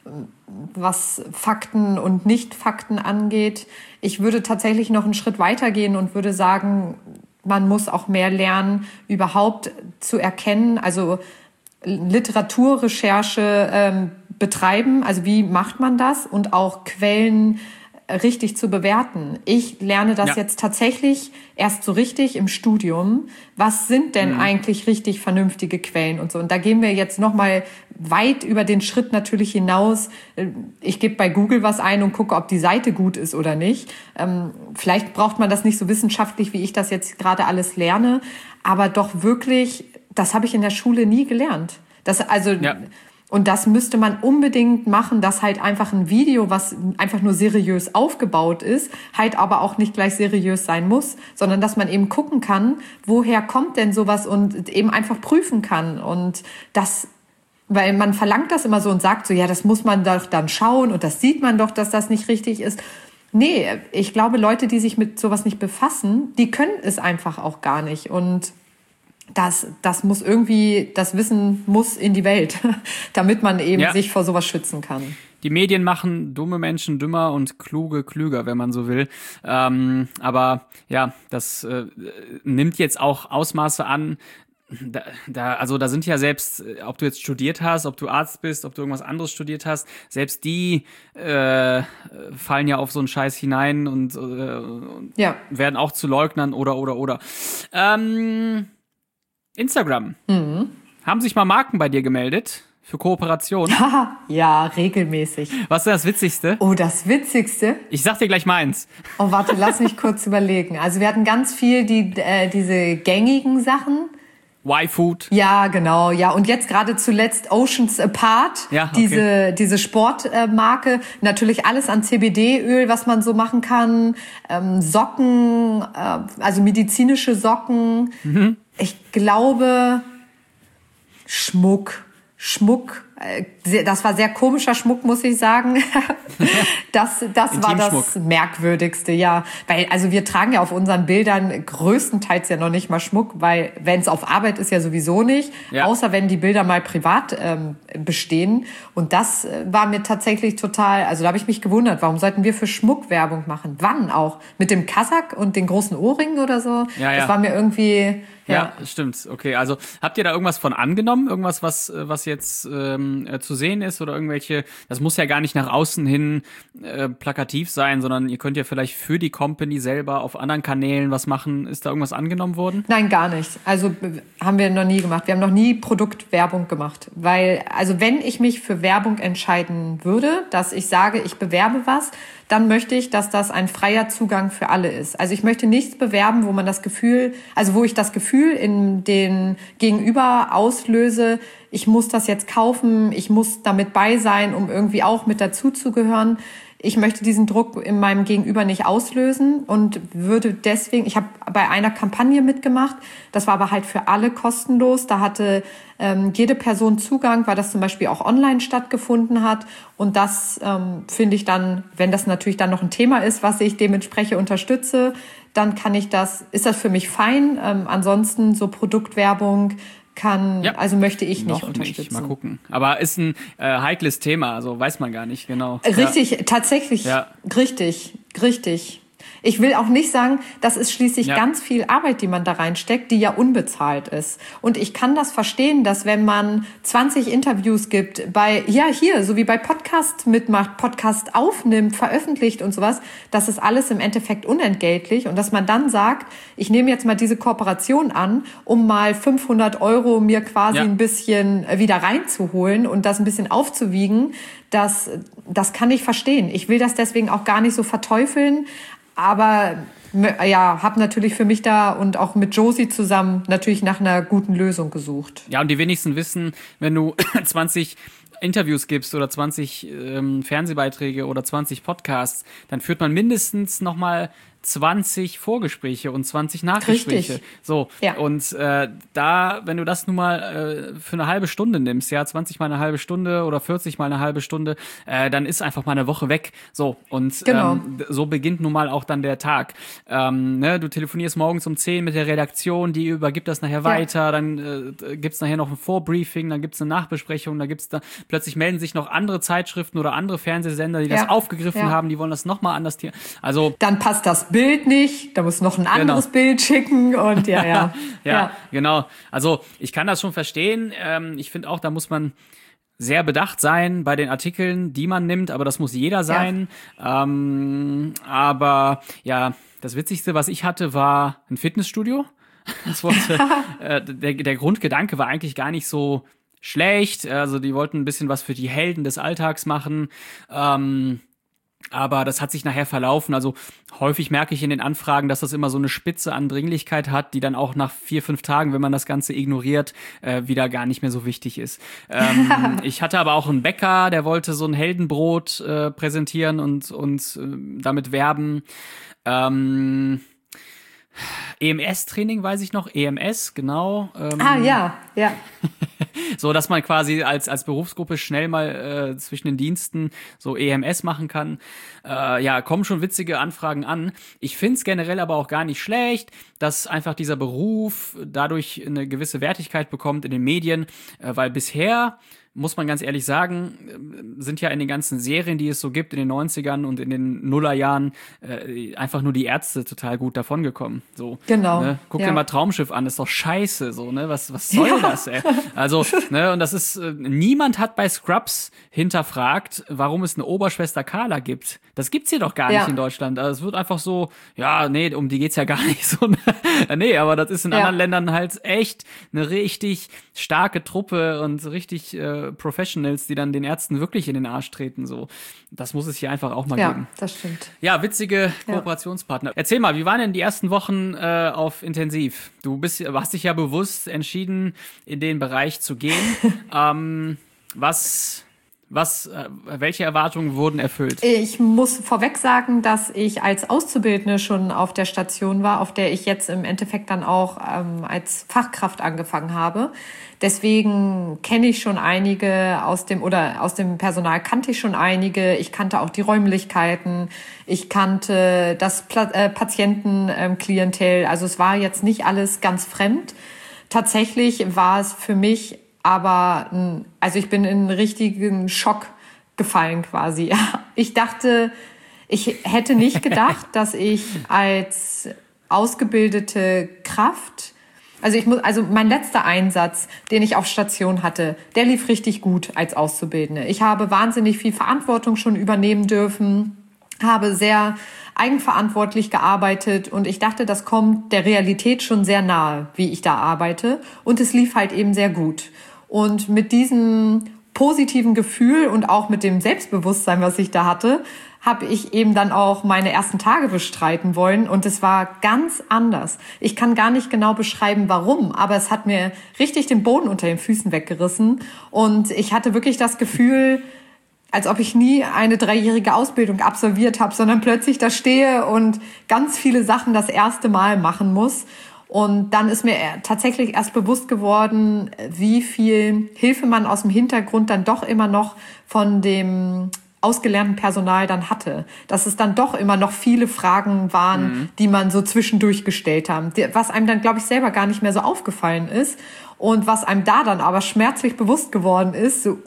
was Fakten und Nicht-Fakten angeht. Ich würde tatsächlich noch einen Schritt weiter gehen und würde sagen, man muss auch mehr lernen, überhaupt zu erkennen, also Literaturrecherche betreiben, also wie macht man das und auch Quellen richtig zu bewerten. Ich lerne das jetzt tatsächlich erst so richtig im Studium. Was sind denn eigentlich richtig vernünftige Quellen und so? Und da gehen wir jetzt noch mal weit über den Schritt natürlich hinaus. Ich gebe bei Google was ein und gucke, ob die Seite gut ist oder nicht. Vielleicht braucht man das nicht so wissenschaftlich, wie ich das jetzt gerade alles lerne, aber doch wirklich, das habe ich in der Schule nie gelernt. Und das müsste man unbedingt machen, dass halt einfach ein Video, was einfach nur seriös aufgebaut ist, halt aber auch nicht gleich seriös sein muss, sondern dass man eben gucken kann, woher kommt denn sowas und eben einfach prüfen kann. Und das, weil man verlangt das immer so und sagt so, ja, das muss man doch dann schauen und das sieht man doch, dass das nicht richtig ist. Nee, ich glaube, Leute, die sich mit sowas nicht befassen, die können es einfach auch gar nicht. Und das muss irgendwie, das Wissen muss in die Welt, damit man eben sich vor sowas schützen kann. Die Medien machen dumme Menschen dümmer und kluge klüger, wenn man so will. Aber ja, das nimmt jetzt auch Ausmaße an. Da sind ja selbst, ob du jetzt studiert hast, ob du Arzt bist, ob du irgendwas anderes studiert hast, selbst die fallen ja auf so einen Scheiß hinein und werden auch zu Leugnern oder. Instagram. Haben sich mal Marken bei dir gemeldet für Kooperation? Ja, regelmäßig. Was ist das Witzigste? Oh, das Witzigste? Ich sag dir gleich meins. Oh, warte, lass mich kurz überlegen. Also wir hatten ganz viel diese gängigen Sachen. Y-Food. Ja, genau, ja. Und jetzt gerade zuletzt Oceans Apart, diese Sportmarke. Natürlich alles an CBD-Öl, was man so machen kann. Socken, also medizinische Socken. Ich glaube, Schmuck, das war sehr komischer Schmuck, muss ich sagen. Das war das Merkwürdigste, ja. Weil, also wir tragen ja auf unseren Bildern größtenteils ja noch nicht mal Schmuck, weil wenn es auf Arbeit ist, ja sowieso nicht. Ja. Außer wenn die Bilder mal privat bestehen. Und das war mir tatsächlich total, also da habe ich mich gewundert, warum sollten wir für Schmuck Werbung machen? Wann auch? Mit dem Kasach und den großen Ohrringen oder so? Ja. Das war mir irgendwie... Ja, stimmt. Okay, also habt ihr da irgendwas von angenommen? Irgendwas, was jetzt zu sehen ist oder irgendwelche, das muss ja gar nicht nach außen hin plakativ sein, sondern ihr könnt ja vielleicht für die Company selber auf anderen Kanälen was machen. Ist da irgendwas angenommen worden? Nein, gar nicht. Also haben wir noch nie gemacht. Wir haben noch nie Produktwerbung gemacht. Weil, also wenn ich mich für Werbung entscheiden würde, dass ich sage, ich bewerbe was, dann möchte ich, dass das ein freier Zugang für alle ist. Also ich möchte nichts bewerben, wo ich das Gefühl in den Gegenüber auslöse, ich muss das jetzt kaufen, ich muss damit bei sein, um irgendwie auch mit dazu zu gehören. Ich möchte diesen Druck in meinem Gegenüber nicht auslösen und würde deswegen, ich habe bei einer Kampagne mitgemacht, das war aber halt für alle kostenlos, da hatte jede Person Zugang, weil das zum Beispiel auch online stattgefunden hat und das finde ich dann, wenn das natürlich dann noch ein Thema ist, was ich dementsprechend unterstütze, dann ist das für mich fein, ansonsten so Produktwerbung also möchte ich nicht unterstützen. Nicht. Mal gucken. Aber ist ein heikles Thema, also weiß man gar nicht genau. Richtig, tatsächlich. Richtig. Ich will auch nicht sagen, das ist schließlich ganz viel Arbeit, die man da reinsteckt, die ja unbezahlt ist. Und ich kann das verstehen, dass wenn man 20 Interviews gibt, so wie bei Podcast mitmacht, Podcast aufnimmt, veröffentlicht und sowas, das ist alles im Endeffekt unentgeltlich. Und dass man dann sagt, ich nehme jetzt mal diese Kooperation an, um mal 500 € mir quasi ein bisschen wieder reinzuholen und das ein bisschen aufzuwiegen, das kann ich verstehen. Ich will das deswegen auch gar nicht so verteufeln, aber habe natürlich für mich da und auch mit Josie zusammen natürlich nach einer guten Lösung gesucht. Ja, und die wenigsten wissen, wenn du 20 Interviews gibst oder 20 Fernsehbeiträge oder 20 Podcasts, dann führt man mindestens nochmal 20 Vorgespräche und 20 Nachgespräche. Richtig. So, ja. Und wenn du das nun mal für eine halbe Stunde nimmst, ja, 20 mal eine halbe Stunde oder 40 mal eine halbe Stunde, dann ist einfach mal eine Woche weg. So, und Genau. so beginnt nun mal auch dann der Tag. Du telefonierst morgens um 10 mit der Redaktion, die übergibt das nachher weiter, dann gibt's nachher noch ein Vorbriefing, dann gibt's eine Nachbesprechung, plötzlich melden sich noch andere Zeitschriften oder andere Fernsehsender, die das aufgegriffen haben, die wollen das nochmal anders hier. Also dann passt das Bild nicht, da muss noch ein anderes Bild schicken und ja, genau. Also ich kann das schon verstehen. Ich finde auch, da muss man sehr bedacht sein bei den Artikeln, die man nimmt, aber das muss jeder sein. Ja. Aber ja, das Witzigste, was ich hatte, war ein Fitnessstudio. Das wollte, der Grundgedanke war eigentlich gar nicht so schlecht. Also die wollten ein bisschen was für die Helden des Alltags machen. Aber das hat sich nachher verlaufen. Also häufig merke ich in den Anfragen, dass das immer so eine Spitze an Dringlichkeit hat, die dann auch nach 4-5 Tagen, wenn man das Ganze ignoriert, wieder gar nicht mehr so wichtig ist. Ich hatte aber auch einen Bäcker, der wollte so ein Heldenbrot präsentieren und damit werben. EMS-Training weiß ich noch, EMS, genau. Ja. So, dass man quasi als Berufsgruppe schnell mal zwischen den Diensten so EMS machen kann. Kommen schon witzige Anfragen an. Ich find's generell aber auch gar nicht schlecht, dass einfach dieser Beruf dadurch eine gewisse Wertigkeit bekommt in den Medien, weil bisher, muss man ganz ehrlich sagen, sind ja in den ganzen Serien, die es so gibt, in den 90ern und in den Nullerjahren, einfach nur die Ärzte total gut davongekommen. So, genau. Ne? Guck dir mal Traumschiff an, ist doch scheiße, so, ne? Was soll das, ey? Also, ne, und das ist, niemand hat bei Scrubs hinterfragt, warum es eine Oberschwester Carla gibt. Das gibt's hier doch gar nicht in Deutschland. Also, es wird einfach so, ja, nee, um die geht's ja gar nicht so. Nee, aber das ist in anderen Ländern halt echt eine richtig starke Truppe und richtig Professionals, die dann den Ärzten wirklich in den Arsch treten. So, das muss es hier einfach auch mal geben. Ja, das stimmt. Ja, witzige Kooperationspartner. Erzähl mal, wie waren denn die ersten Wochen auf Intensiv? Du hast dich ja bewusst entschieden, in den Bereich zu gehen. Welche Erwartungen wurden erfüllt? Ich muss vorweg sagen, dass ich als Auszubildende schon auf der Station war, auf der ich jetzt im Endeffekt dann auch als Fachkraft angefangen habe. Deswegen kenne ich schon einige aus dem Personal kannte ich schon einige. Ich kannte auch die Räumlichkeiten. Ich kannte das Patientenklientel. Also es war jetzt nicht alles ganz fremd. Tatsächlich war es für mich aber, ich bin in einen richtigen Schock gefallen quasi. Ich dachte, ich hätte nicht gedacht, dass ich als ausgebildete Kraft, mein letzter Einsatz, den ich auf Station hatte, der lief richtig gut als Auszubildende. Ich habe wahnsinnig viel Verantwortung schon übernehmen dürfen, habe sehr eigenverantwortlich gearbeitet und ich dachte, das kommt der Realität schon sehr nahe, wie ich da arbeite, und es lief halt eben sehr gut. Und mit diesem positiven Gefühl und auch mit dem Selbstbewusstsein, was ich da hatte, habe ich eben dann auch meine ersten Tage bestreiten wollen. Und es war ganz anders. Ich kann gar nicht genau beschreiben, warum, aber es hat mir richtig den Boden unter den Füßen weggerissen. Und ich hatte wirklich das Gefühl, als ob ich nie eine 3-jährige Ausbildung absolviert habe, sondern plötzlich da stehe und ganz viele Sachen das erste Mal machen muss. Und dann ist mir tatsächlich erst bewusst geworden, wie viel Hilfe man aus dem Hintergrund dann doch immer noch von dem ausgelernten Personal dann hatte. Dass es dann doch immer noch viele Fragen waren, die man so zwischendurch gestellt haben. Was einem dann, glaube ich, selber gar nicht mehr so aufgefallen ist. Und was einem da dann aber schmerzlich bewusst geworden ist, so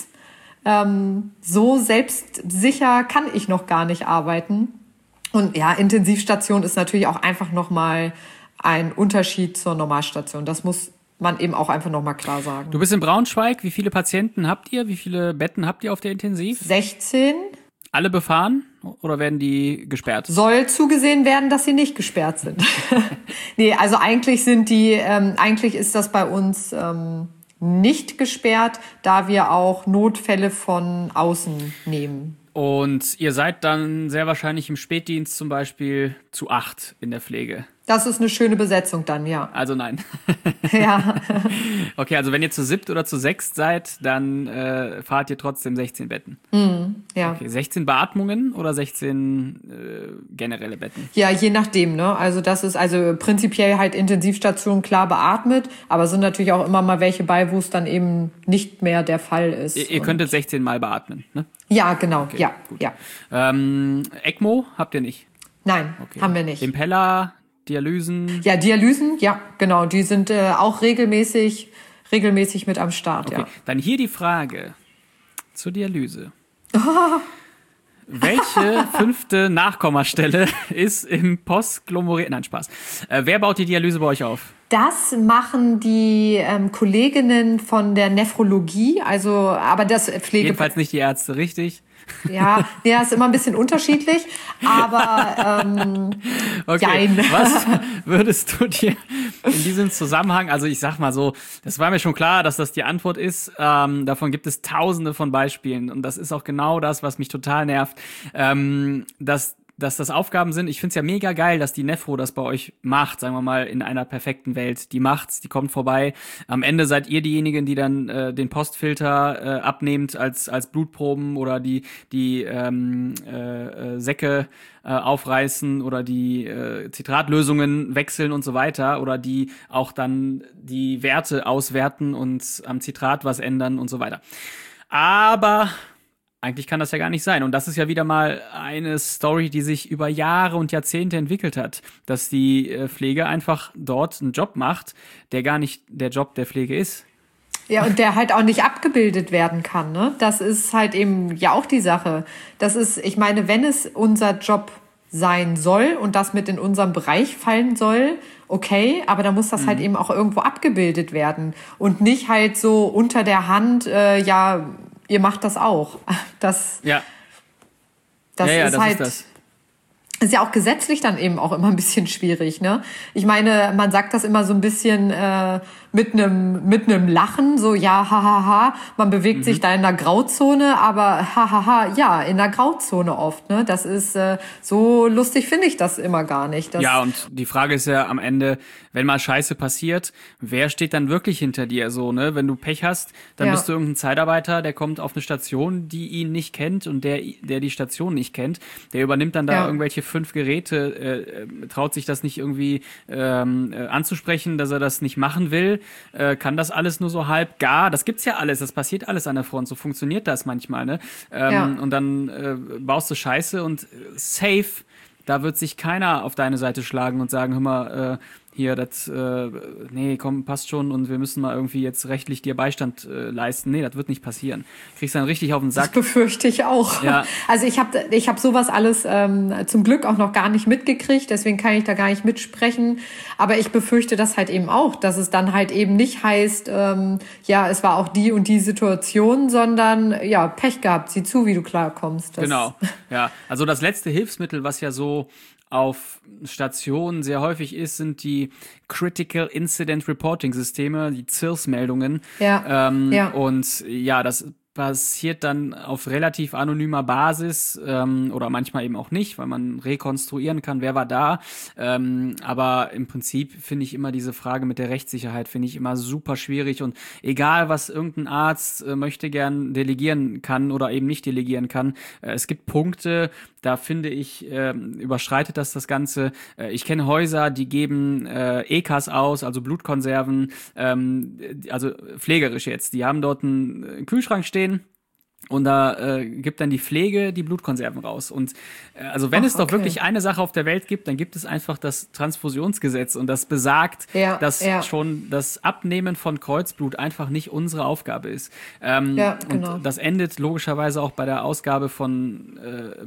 so selbstsicher kann ich noch gar nicht arbeiten. Und ja, Intensivstation ist natürlich auch einfach nochmal ein Unterschied zur Normalstation. Das muss man eben auch einfach nochmal klar sagen. Du bist in Braunschweig. Wie viele Patienten habt ihr? Wie viele Betten habt ihr auf der Intensiv? 16. Alle befahren oder werden die gesperrt? Soll zugesehen werden, dass sie nicht gesperrt sind. Nee, also eigentlich ist das bei uns nicht gesperrt, da wir auch Notfälle von außen nehmen. Und ihr seid dann sehr wahrscheinlich im Spätdienst zum Beispiel zu 8 in der Pflege. Das ist eine schöne Besetzung dann, ja. Also nein. Ja. Okay, also wenn ihr zu 7 oder zu 6 seid, dann fahrt ihr trotzdem 16 Betten. Ja. Okay, 16 Beatmungen oder 16 generelle Betten? Ja, je nachdem, ne? Also das ist also prinzipiell halt Intensivstation klar beatmet, aber sind natürlich auch immer mal welche bei, wo es dann eben nicht mehr der Fall ist. Ihr könntet 16 Mal beatmen, ne? Ja, genau. Okay, ja, gut. ja. ECMO habt ihr nicht? Nein, Okay. haben wir nicht. Impeller, Dialysen? Ja, Dialysen, ja, genau. Die sind auch regelmäßig mit am Start, Okay, ja. dann hier die Frage zur Dialyse. Welche 5. Nachkommastelle ist im Postglomerat? Nein, Spaß. Wer baut die Dialyse bei euch auf? Das machen die Kolleginnen von der Nephrologie, also aber das Jedenfalls nicht die Ärzte, richtig? Ja, ist immer ein bisschen unterschiedlich, aber okay. jein. Was würdest du dir in diesem Zusammenhang, also ich sag mal so, das war mir schon klar, dass das die Antwort ist, davon gibt es tausende von Beispielen und das ist auch genau das, was mich total nervt, dass das Aufgaben sind. Ich find's ja mega geil, dass die Nephro das bei euch macht, sagen wir mal, in einer perfekten Welt. Die macht's, die kommt vorbei. Am Ende seid ihr diejenigen, die dann den Postfilter abnehmt als Blutproben oder die Säcke aufreißen oder die Zitratlösungen wechseln und so weiter oder die auch dann die Werte auswerten und am Zitrat was ändern und so weiter. Aber eigentlich kann das ja gar nicht sein. Und das ist ja wieder mal eine Story, die sich über Jahre und Jahrzehnte entwickelt hat, dass die Pflege einfach dort einen Job macht, der gar nicht der Job der Pflege ist. Ja, und der halt auch nicht abgebildet werden kann, ne? Das ist halt eben ja auch die Sache. Das ist, ich meine, wenn es unser Job sein soll und das mit in unserem Bereich fallen soll, okay, aber da muss das halt eben auch irgendwo abgebildet werden und nicht halt so unter der Hand, ihr macht das auch. Das ist halt. Ist ja auch gesetzlich dann eben auch immer ein bisschen schwierig, ne? Ich meine, man sagt das immer so ein bisschen mit einem Lachen, so ja, hahaha, man bewegt sich da in der Grauzone, aber hahaha, ja, in der Grauzone oft, ne? Das ist so lustig, finde ich das immer gar nicht. Ja, und die Frage ist ja am Ende, wenn mal Scheiße passiert, wer steht dann wirklich hinter dir so, ne? Wenn du Pech hast, dann bist du irgendein Zeitarbeiter, der kommt auf eine Station, die ihn nicht kennt und der die Station nicht kennt, der übernimmt dann da irgendwelche 5 Geräte, traut sich das nicht irgendwie anzusprechen, dass er das nicht machen will, kann das alles nur so halb gar. Das gibt's ja alles, das passiert alles an der Front, so funktioniert das manchmal, ne? Und dann baust du Scheiße und safe, da wird sich keiner auf deine Seite schlagen und sagen, hör mal, hier, nee, komm, passt schon und wir müssen mal irgendwie jetzt rechtlich dir Beistand leisten. Nee, das wird nicht passieren. Kriegst dann richtig auf den Sack. Das befürchte ich auch. Ja. Also ich hab sowas alles zum Glück auch noch gar nicht mitgekriegt, deswegen kann ich da gar nicht mitsprechen. Aber ich befürchte das halt eben auch, dass es dann halt eben nicht heißt, es war auch die und die Situation, sondern ja, Pech gehabt, sieh zu, wie du klarkommst. Genau, ja. Also das letzte Hilfsmittel, was ja so auf Stationen sehr häufig ist, sind die Critical Incident Reporting Systeme, die CIRS-Meldungen. Ja. Und ja, das passiert dann auf relativ anonymer Basis oder manchmal eben auch nicht, weil man rekonstruieren kann, wer war da. Aber im Prinzip finde ich immer diese Frage mit der Rechtssicherheit finde ich immer super schwierig und egal, was irgendein Arzt möchte gern delegieren kann oder eben nicht delegieren kann, es gibt Punkte, da finde ich, überschreitet das Ganze. Ich kenne Häuser, die geben EKAs aus, also Blutkonserven, also pflegerisch jetzt. Die haben dort einen Kühlschrank stehen und da gibt dann die Pflege die Blutkonserven raus. Und also wenn es doch wirklich eine Sache auf der Welt gibt, dann gibt es einfach das Transfusionsgesetz und das besagt, dass schon das Abnehmen von Kreuzblut einfach nicht unsere Aufgabe ist. Genau. Und das endet logischerweise auch bei der Ausgabe von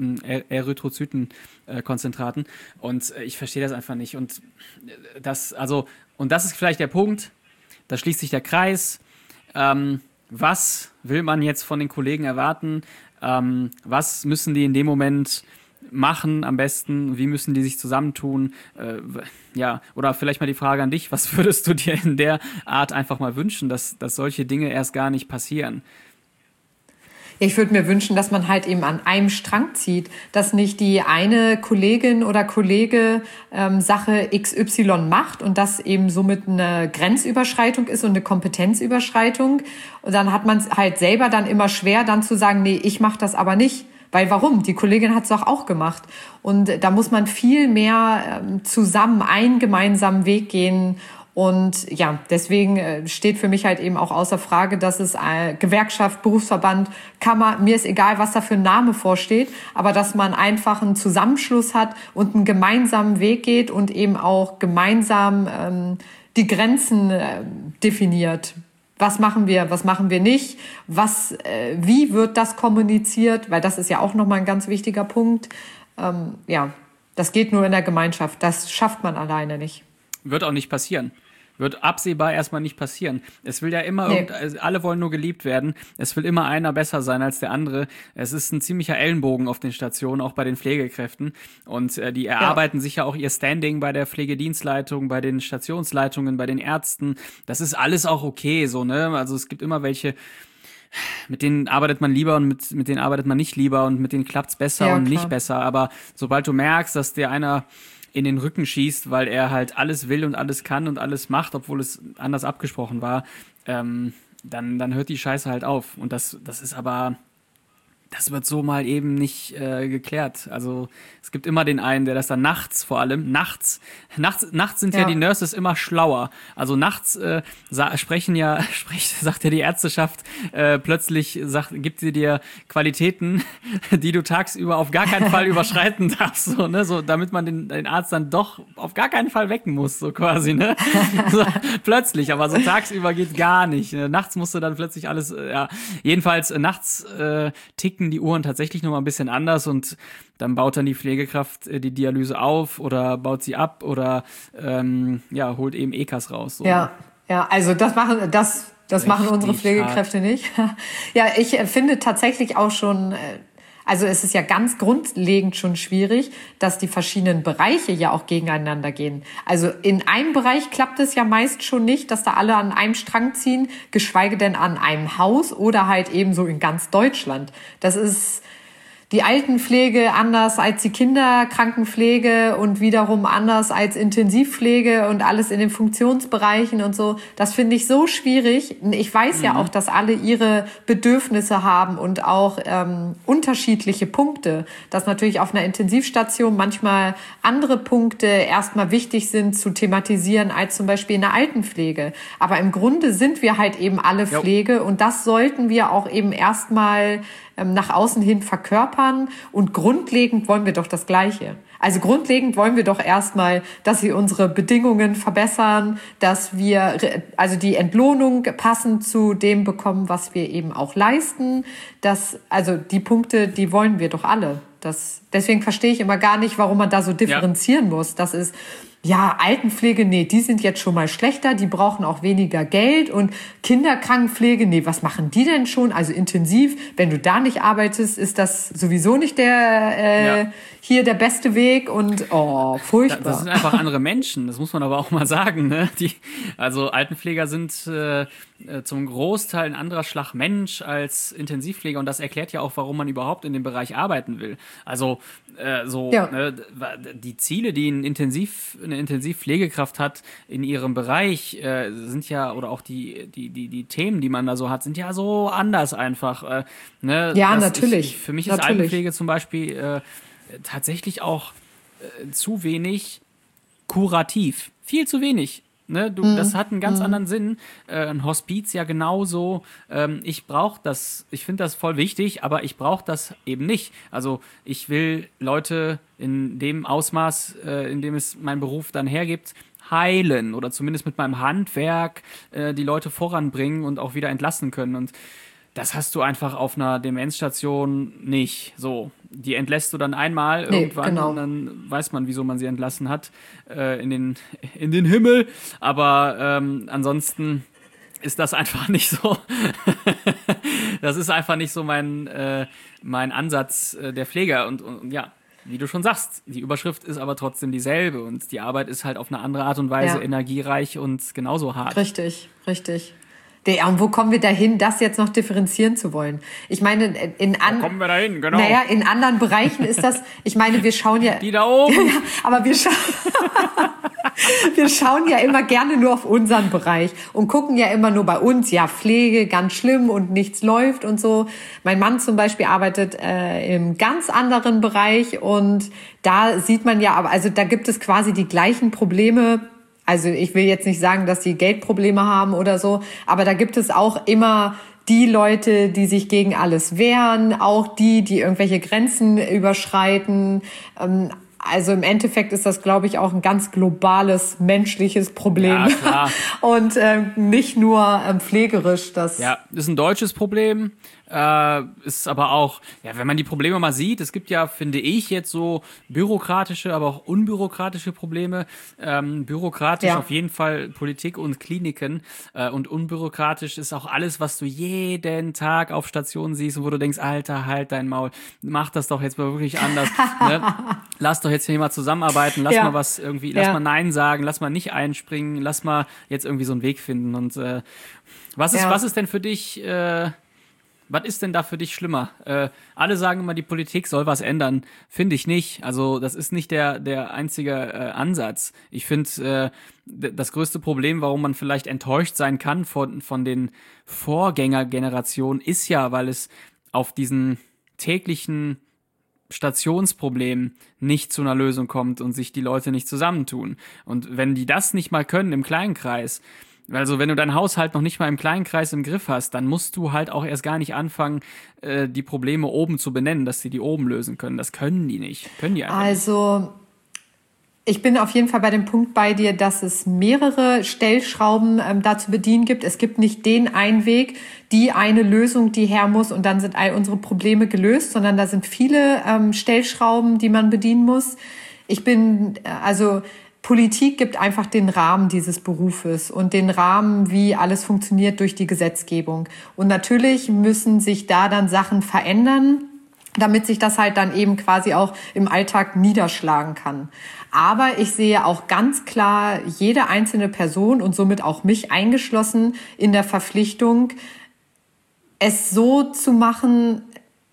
Erythrozytenkonzentraten. Und ich verstehe das einfach nicht. Und das ist vielleicht der Punkt, da schließt sich der Kreis. Was will man jetzt von den Kollegen erwarten? Was müssen die in dem Moment machen am besten? Wie müssen die sich zusammentun? Oder vielleicht mal die Frage an dich, was würdest du dir in der Art einfach mal wünschen, dass solche Dinge erst gar nicht passieren? Ich würde mir wünschen, dass man halt eben an einem Strang zieht, dass nicht die eine Kollegin oder Kollege Sache XY macht und das eben somit eine Grenzüberschreitung ist und eine Kompetenzüberschreitung. Und dann hat man es halt selber dann immer schwer, dann zu sagen, nee, ich mache das aber nicht. Weil warum? Die Kollegin hat es doch auch gemacht. Und da muss man viel mehr zusammen einen gemeinsamen Weg gehen. Und ja, deswegen steht für mich halt eben auch außer Frage, dass es Gewerkschaft, Berufsverband, Kammer, mir ist egal, was da für ein Name vorsteht, aber dass man einfach einen Zusammenschluss hat und einen gemeinsamen Weg geht und eben auch gemeinsam die Grenzen definiert. Was machen wir nicht? Wie wird das kommuniziert? Weil das ist ja auch nochmal ein ganz wichtiger Punkt. Das geht nur in der Gemeinschaft. Das schafft man alleine nicht. Wird auch nicht passieren. Wird absehbar erstmal nicht passieren. Es will ja immer, alle wollen nur geliebt werden. Es will immer einer besser sein als der andere. Es ist ein ziemlicher Ellenbogen auf den Stationen, auch bei den Pflegekräften. Und die erarbeiten sich ja auch ihr Standing bei der Pflegedienstleitung, bei den Stationsleitungen, bei den Ärzten. Das ist alles auch okay, so, ne? Also es gibt immer welche, mit denen arbeitet man lieber und mit denen arbeitet man nicht lieber und mit denen klappt's besser und nicht besser. Aber sobald du merkst, dass dir einer in den Rücken schießt, weil er halt alles will und alles kann und alles macht, obwohl es anders abgesprochen war, dann hört die Scheiße halt auf. Und das ist aber, das wird so mal eben nicht geklärt. Also es gibt immer den einen, der das dann nachts vor allem, nachts sind ja die Nurses immer schlauer. Also nachts sagt ja die Ärzteschaft, plötzlich gibt sie dir Qualitäten, die du tagsüber auf gar keinen Fall überschreiten darfst, so, ne? So, damit man den Arzt dann doch auf gar keinen Fall wecken muss, so quasi, ne? So, plötzlich, aber so tagsüber geht gar nicht. Nachts musst du dann plötzlich alles, jedenfalls nachts ticken die Uhren tatsächlich noch mal ein bisschen anders und dann baut dann die Pflegekraft die Dialyse auf oder baut sie ab oder holt eben EKAs raus. So. Ja, also das machen unsere Pflegekräfte nicht. Ja, ich finde tatsächlich auch schon, also es ist ja ganz grundlegend schon schwierig, dass die verschiedenen Bereiche ja auch gegeneinander gehen. Also in einem Bereich klappt es ja meist schon nicht, dass da alle an einem Strang ziehen, geschweige denn an einem Haus oder halt eben so in ganz Deutschland. Das ist die Altenpflege anders als die Kinderkrankenpflege und wiederum anders als Intensivpflege und alles in den Funktionsbereichen und so. Das finde ich so schwierig. Ich weiß ja auch, dass alle ihre Bedürfnisse haben und auch unterschiedliche Punkte. Dass natürlich auf einer Intensivstation manchmal andere Punkte erstmal wichtig sind zu thematisieren als zum Beispiel in der Altenpflege. Aber im Grunde sind wir halt eben alle Pflege und das sollten wir auch eben erstmal nach außen hin verkörpern und grundlegend wollen wir doch das Gleiche. Also grundlegend wollen wir doch erstmal, dass wir unsere Bedingungen verbessern, dass wir also die Entlohnung passend zu dem bekommen, was wir eben auch leisten. Also die Punkte, die wollen wir doch alle. Deswegen verstehe ich immer gar nicht, warum man da so differenzieren muss. Das ist Altenpflege, nee, die sind jetzt schon mal schlechter, die brauchen auch weniger Geld und Kinderkrankenpflege, nee, was machen die denn schon? Also intensiv, wenn du da nicht arbeitest, ist das sowieso nicht hier der beste Weg und furchtbar. Das sind einfach andere Menschen, das muss man aber auch mal sagen, ne? Also Altenpfleger sind zum Großteil ein anderer Schlag Mensch als Intensivpfleger und das erklärt ja auch, warum man überhaupt in dem Bereich arbeiten will. Also die Ziele, die eine Intensivpflegekraft hat in ihrem Bereich, sind ja, oder auch die Themen, die man da so hat, sind ja so anders einfach. Ne? Ja, natürlich. Für mich ist Altenpflege zum Beispiel tatsächlich auch zu wenig kurativ. Viel zu wenig. Ne, das hat einen ganz anderen Sinn. Ein Hospiz ja genauso. Ich finde das voll wichtig, aber ich brauche das eben nicht. Also ich will Leute in dem Ausmaß, in dem es mein Beruf dann hergibt, heilen oder zumindest mit meinem Handwerk die Leute voranbringen und auch wieder entlassen können. Und das hast du einfach auf einer Demenzstation nicht. So, die entlässt du dann einmal irgendwann und dann weiß man, wieso man sie entlassen hat in den Himmel. Aber ansonsten ist das einfach nicht so. Das ist einfach nicht so mein Ansatz der Pfleger. Und ja, wie du schon sagst, die Überschrift ist aber trotzdem dieselbe und die Arbeit ist halt auf eine andere Art und Weise energiereich und genauso hart. Richtig. Und wo kommen wir dahin, das jetzt noch differenzieren zu wollen? Ich meine, wo kommen wir dahin, genau. Naja, in anderen Bereichen ist das, ich meine, wir schauen ja... Die da oben. Ja, aber wir schauen ja immer gerne nur auf unseren Bereich und gucken ja immer nur bei uns, ja, Pflege, ganz schlimm und nichts läuft und so. Mein Mann zum Beispiel arbeitet im ganz anderen Bereich und da sieht man ja, aber also da gibt es quasi die gleichen Probleme. Also ich will jetzt nicht sagen, dass die Geldprobleme haben oder so, aber da gibt es auch immer die Leute, die sich gegen alles wehren, auch die irgendwelche Grenzen überschreiten. Also im Endeffekt ist das, glaube ich, auch ein ganz globales menschliches Problem. Ja, klar. Und nicht nur pflegerisch. Ja, ist ein deutsches Problem. Ist aber auch, ja, wenn man die Probleme mal sieht, es gibt ja, finde ich, jetzt so bürokratische, aber auch unbürokratische Probleme. Bürokratisch auf jeden Fall Politik und Kliniken und unbürokratisch ist auch alles, was du jeden Tag auf Stationen siehst und wo du denkst, Alter, halt dein Maul, mach das doch jetzt mal wirklich anders. Ne? Lass doch jetzt hier mal zusammenarbeiten, lass mal was irgendwie, lass mal Nein sagen, lass mal nicht einspringen, lass mal jetzt irgendwie so einen Weg finden. Und was ist denn für dich... Was ist denn da für dich schlimmer? Alle sagen immer, die Politik soll was ändern. Finde ich nicht. Also das ist nicht der einzige Ansatz. Ich finde, das größte Problem, warum man vielleicht enttäuscht sein kann von den Vorgängergenerationen, ist ja, weil es auf diesen täglichen Stationsproblemen nicht zu einer Lösung kommt und sich die Leute nicht zusammentun. Und wenn die das nicht mal können im kleinen Kreis, also wenn du deinen Haushalt noch nicht mal im kleinen Kreis im Griff hast, dann musst du halt auch erst gar nicht anfangen, die Probleme oben zu benennen, dass sie die oben lösen können. Das können die nicht. Können die einfach nicht. Also ich bin auf jeden Fall bei dem Punkt bei dir, dass es mehrere Stellschrauben da zu bedienen gibt. Es gibt nicht den einen Weg, die eine Lösung, die her muss und dann sind all unsere Probleme gelöst, sondern da sind viele Stellschrauben, die man bedienen muss. Politik gibt einfach den Rahmen dieses Berufes und den Rahmen, wie alles funktioniert durch die Gesetzgebung. Und natürlich müssen sich da dann Sachen verändern, damit sich das halt dann eben quasi auch im Alltag niederschlagen kann. Aber ich sehe auch ganz klar jede einzelne Person und somit auch mich eingeschlossen in der Verpflichtung, es so zu machen.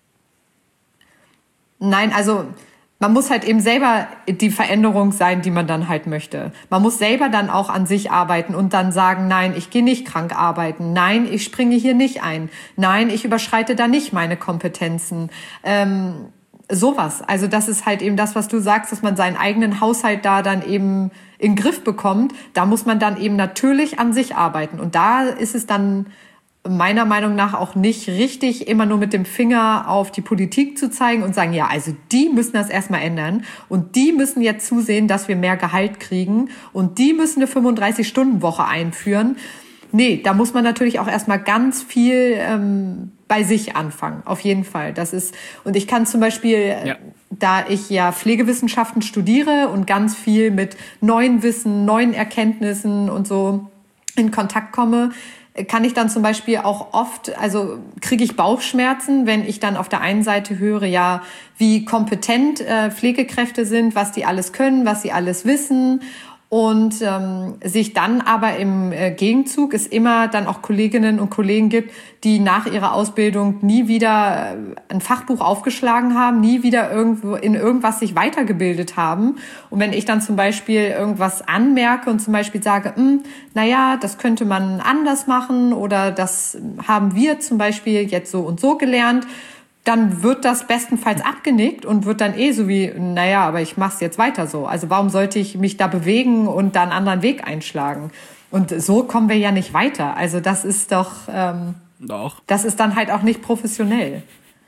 Nein, also man muss halt eben selber die Veränderung sein, die man dann halt möchte. Man muss selber dann auch an sich arbeiten und dann sagen, nein, ich gehe nicht krank arbeiten. Nein, ich springe hier nicht ein. Nein, ich überschreite da nicht meine Kompetenzen. Sowas. Also das ist halt eben das, was du sagst, dass man seinen eigenen Haushalt da dann eben in den Griff bekommt. Da muss man dann eben natürlich an sich arbeiten. Und da ist es dann meiner Meinung nach auch nicht richtig, immer nur mit dem Finger auf die Politik zu zeigen und sagen, ja, also die müssen das erstmal ändern und die müssen jetzt zusehen, dass wir mehr Gehalt kriegen und die müssen eine 35-Stunden-Woche einführen. Nee, da muss man natürlich auch erstmal ganz viel bei sich anfangen, auf jeden Fall. Und ich kann zum Beispiel, da ich ja Pflegewissenschaften studiere und ganz viel mit neuen Wissen, neuen Erkenntnissen und so in Kontakt komme, kann ich dann zum Beispiel auch oft, also kriege ich Bauchschmerzen, wenn ich dann auf der einen Seite höre, ja, wie kompetent Pflegekräfte sind, was die alles können, was sie alles wissen. Und sich dann aber im Gegenzug es immer dann auch Kolleginnen und Kollegen gibt, die nach ihrer Ausbildung nie wieder ein Fachbuch aufgeschlagen haben, nie wieder irgendwo in irgendwas sich weitergebildet haben. Und wenn ich dann zum Beispiel irgendwas anmerke und zum Beispiel sage, naja, das könnte man anders machen oder das haben wir zum Beispiel jetzt so und so gelernt, dann wird das bestenfalls abgenickt und wird dann so wie, naja, aber ich mach's jetzt weiter so. Also warum sollte ich mich da bewegen und da einen anderen Weg einschlagen? Und so kommen wir ja nicht weiter. Also das ist doch. Das ist dann halt auch nicht professionell.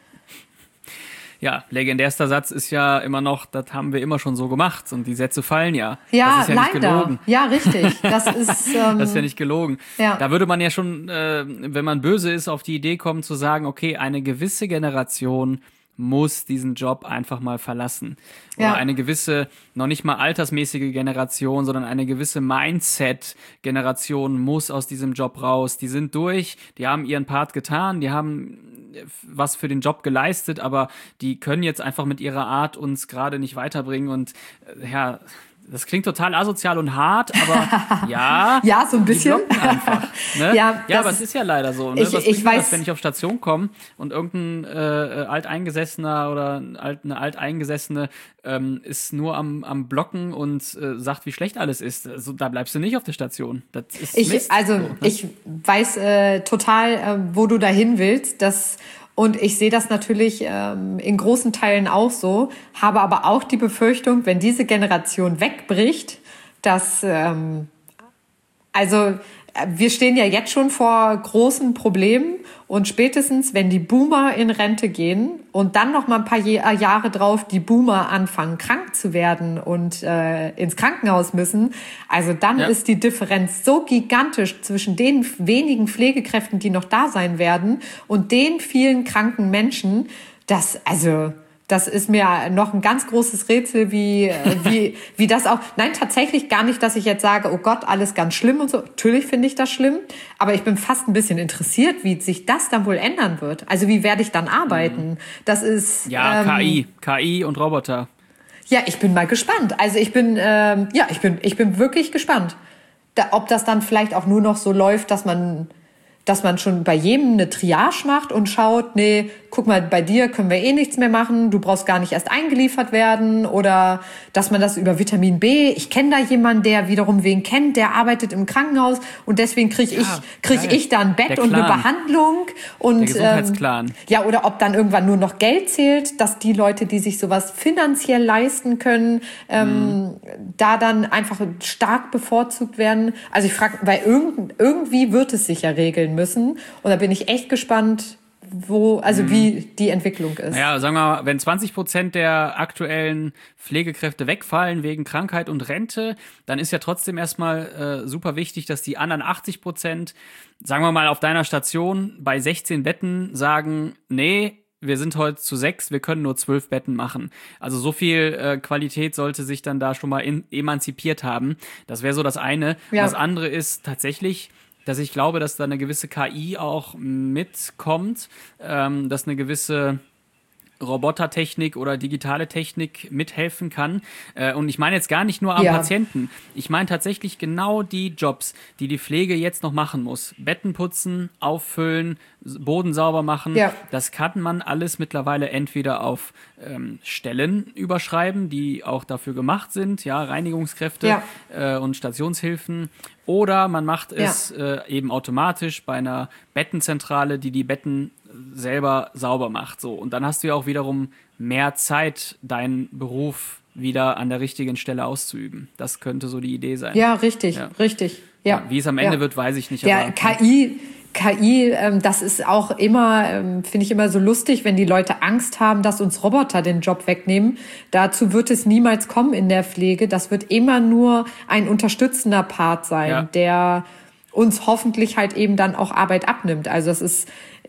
Ja, legendärster Satz ist ja immer noch, das haben wir immer schon so gemacht und die Sätze fallen ja. Ja, das ist ja leider. Nicht gelogen. Ja, richtig. Das ist das ist ja nicht gelogen. Ja. Da würde man ja schon, wenn man böse ist, auf die Idee kommen zu sagen, okay, eine gewisse Generation muss diesen Job einfach mal verlassen. Oder eine gewisse, noch nicht mal altersmäßige Generation, sondern eine gewisse Mindset-Generation muss aus diesem Job raus. Die sind durch, die haben ihren Part getan, die haben was für den Job geleistet, aber die können jetzt einfach mit ihrer Art uns gerade nicht weiterbringen und Das klingt total asozial und hart, aber ja. Ja, so ein bisschen. Die blocken einfach. Ne? Ja, aber es ist ja leider so. Ne? Ich weiß, wenn ich auf Station komme und irgendein Alteingesessener oder eine Alteingesessene ist nur am Blocken und sagt, wie schlecht alles ist. Also, da bleibst du nicht auf der Station. Das ist Mist. Also, so, ne? ich weiß total, wo du dahin willst. Und ich sehe das natürlich in großen Teilen auch so, habe aber auch die Befürchtung, wenn diese Generation wegbricht, dass, wir stehen ja jetzt schon vor großen Problemen und spätestens, wenn die Boomer in Rente gehen und dann noch mal ein paar Jahre drauf die Boomer anfangen, krank zu werden und ins Krankenhaus müssen, also dann ist die Differenz so gigantisch zwischen den wenigen Pflegekräften, die noch da sein werden und den vielen kranken Menschen, das ist mir noch ein ganz großes Rätsel, wie das auch. Nein, tatsächlich gar nicht, dass ich jetzt sage, oh Gott, alles ganz schlimm und so. Natürlich finde ich das schlimm, aber ich bin fast ein bisschen interessiert, wie sich das dann wohl ändern wird. Also wie werde ich dann arbeiten? Das ist KI und Roboter. Ja, ich bin mal gespannt. Also ich bin wirklich gespannt, ob das dann vielleicht auch nur noch so läuft, dass man schon bei jedem eine Triage macht und schaut, nee, guck mal, bei dir können wir eh nichts mehr machen, du brauchst gar nicht erst eingeliefert werden, oder dass man das über Vitamin B, ich kenne da jemanden, der wiederum wen kennt, der arbeitet im Krankenhaus und deswegen krieg ich da ein Bett und eine Behandlung und der Gesundheitsplan. Oder ob dann irgendwann nur noch Geld zählt, dass die Leute, die sich sowas finanziell leisten können, da dann einfach stark bevorzugt werden. Also ich frage, weil irgendwie wird es sich ja regeln müssen. Und da bin ich echt gespannt, wie die Entwicklung ist. Ja, sagen wir mal, wenn 20% der aktuellen Pflegekräfte wegfallen wegen Krankheit und Rente, dann ist ja trotzdem erstmal super wichtig, dass die anderen 80%, sagen wir mal auf deiner Station, bei 16 Betten sagen, nee, wir sind heute zu 6, wir können nur 12 Betten machen. Also so viel Qualität sollte sich dann da schon mal emanzipiert haben. Das wäre so das eine. Ja. Das andere ist tatsächlich, dass ich glaube, dass da eine gewisse KI auch mitkommt, dass eine gewisse Robotertechnik oder digitale Technik mithelfen kann. Und ich meine jetzt gar nicht nur am Patienten. Ich meine tatsächlich genau die Jobs, die die Pflege jetzt noch machen muss. Betten putzen, auffüllen, Boden sauber machen. Ja. Das kann man alles mittlerweile entweder auf Stellen überschreiben, die auch dafür gemacht sind, Reinigungskräfte und Stationshilfen. Oder man macht es eben automatisch bei einer Bettenzentrale, die Betten selber sauber macht. So. Und dann hast du ja auch wiederum mehr Zeit, deinen Beruf wieder an der richtigen Stelle auszuüben. Das könnte so die Idee sein. Ja, richtig. Ja. Wie es am Ende wird, weiß ich nicht. Ja, aber KI, das ist auch immer, finde ich immer so lustig, wenn die Leute Angst haben, dass uns Roboter den Job wegnehmen. Dazu wird es niemals kommen in der Pflege. Das wird immer nur ein unterstützender Part sein, der uns hoffentlich halt eben dann auch Arbeit abnimmt. Also das ist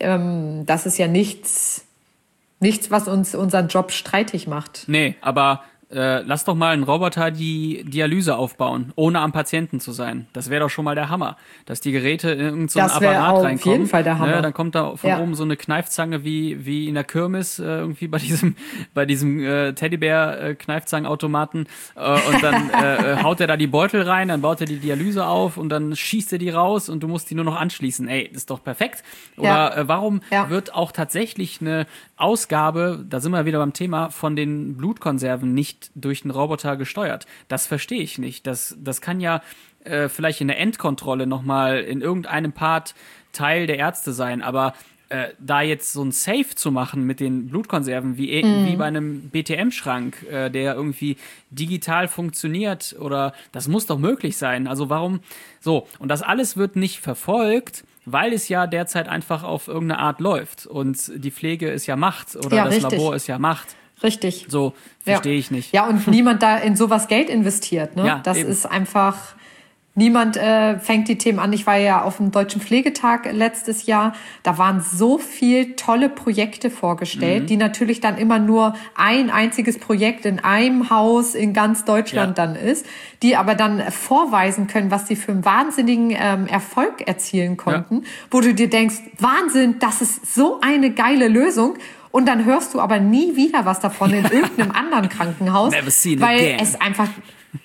ja nichts, was uns unseren Job streitig macht. Nee, aber lass doch mal einen Roboter die Dialyse aufbauen, ohne am Patienten zu sein. Das wäre doch schon mal der Hammer, dass die Geräte in irgendeinen Apparat reinkommen. Auf jeden Fall der Hammer. Dann kommt da von oben so eine Kneifzange wie in der Kirmes, irgendwie bei diesem Teddybär-Kneifzangenautomaten. Und dann haut er da die Beutel rein, dann baut er die Dialyse auf und dann schießt er die raus und du musst die nur noch anschließen. Ey, das ist doch perfekt. Oder warum wird auch tatsächlich eine Ausgabe, da sind wir wieder beim Thema, von den Blutkonserven nicht durch einen Roboter gesteuert? Das verstehe ich nicht. Das kann ja vielleicht in der Endkontrolle nochmal in irgendeinem Part Teil der Ärzte sein, aber da jetzt so ein Safe zu machen mit den Blutkonserven, wie bei einem BTM-Schrank, der irgendwie digital funktioniert, oder das muss doch möglich sein. Also warum so? Und das alles wird nicht verfolgt, weil es ja derzeit einfach auf irgendeine Art läuft und die Pflege es ja macht oder das Labor es ja macht. Richtig. So, verstehe ich nicht. Ja, und niemand da in sowas Geld investiert. Ne? Ja, das eben. ist einfach, niemand fängt die Themen an. Ich war ja auf dem Deutschen Pflegetag letztes Jahr. Da waren so viel tolle Projekte vorgestellt, die natürlich dann immer nur ein einziges Projekt in einem Haus in ganz Deutschland dann ist, die aber dann vorweisen können, was sie für einen wahnsinnigen Erfolg erzielen konnten, wo du dir denkst, Wahnsinn, das ist so eine geile Lösung. Und dann hörst du aber nie wieder was davon in irgendeinem anderen Krankenhaus, weil es einfach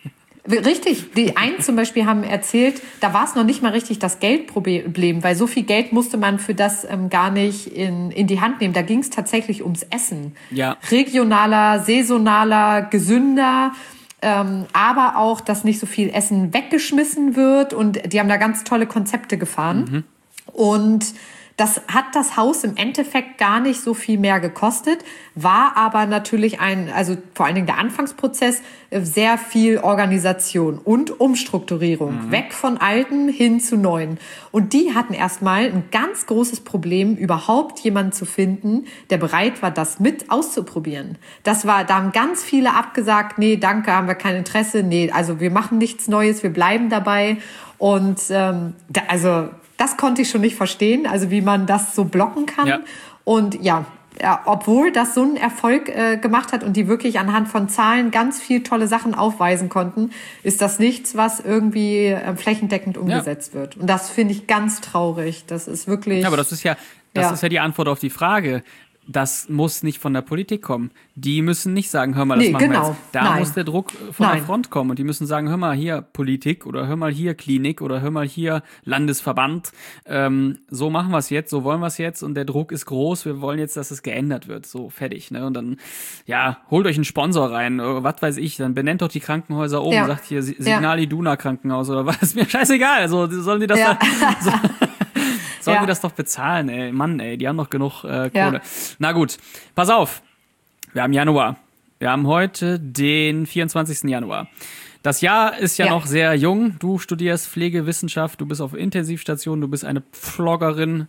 Richtig, die einen zum Beispiel haben erzählt, da war es noch nicht mal richtig das Geldproblem, weil so viel Geld musste man für das gar nicht in die Hand nehmen. Da ging es tatsächlich ums Essen. Ja. Regionaler, saisonaler, gesünder, aber auch, dass nicht so viel Essen weggeschmissen wird. Und die haben da ganz tolle Konzepte gefahren. Und das hat das Haus im Endeffekt gar nicht so viel mehr gekostet, war aber natürlich also vor allen Dingen der Anfangsprozess, sehr viel Organisation und Umstrukturierung. Weg von Alten hin zu Neuen. Und die hatten erstmal ein ganz großes Problem, überhaupt jemanden zu finden, der bereit war, das mit auszuprobieren. Da haben ganz viele abgesagt, nee, danke, haben wir kein Interesse, nee, also wir machen nichts Neues, wir bleiben dabei. Und das konnte ich schon nicht verstehen, also wie man das so blocken kann. Ja. Und ja, obwohl das so einen Erfolg gemacht hat und die wirklich anhand von Zahlen ganz viel tolle Sachen aufweisen konnten, ist das nichts, was irgendwie flächendeckend umgesetzt wird. Und das finde ich ganz traurig. Das ist wirklich... Ja, aber das ist ja die Antwort auf die Frage. Das muss nicht von der Politik kommen. Die müssen nicht sagen, hör mal, das machen wir jetzt. Da muss der Druck von der Front kommen. Und die müssen sagen, hör mal hier Politik oder hör mal hier Klinik oder hör mal hier Landesverband. So machen wir es jetzt, so wollen wir es jetzt. Und der Druck ist groß. Wir wollen jetzt, dass es geändert wird. So, fertig. Ne? Und dann, holt euch einen Sponsor rein. Oder was weiß ich. Dann benennt doch die Krankenhäuser um. Sagt hier Signal Iduna Krankenhaus oder was. Ist mir scheißegal. Also sollen die das da... Sollen wir das doch bezahlen, ey. Mann, ey, die haben doch genug Kohle. Ja. Na gut, pass auf. Wir haben Januar. Wir haben heute den 24. Januar. Das Jahr ist ja noch sehr jung. Du studierst Pflegewissenschaft, du bist auf Intensivstation, du bist eine Vloggerin,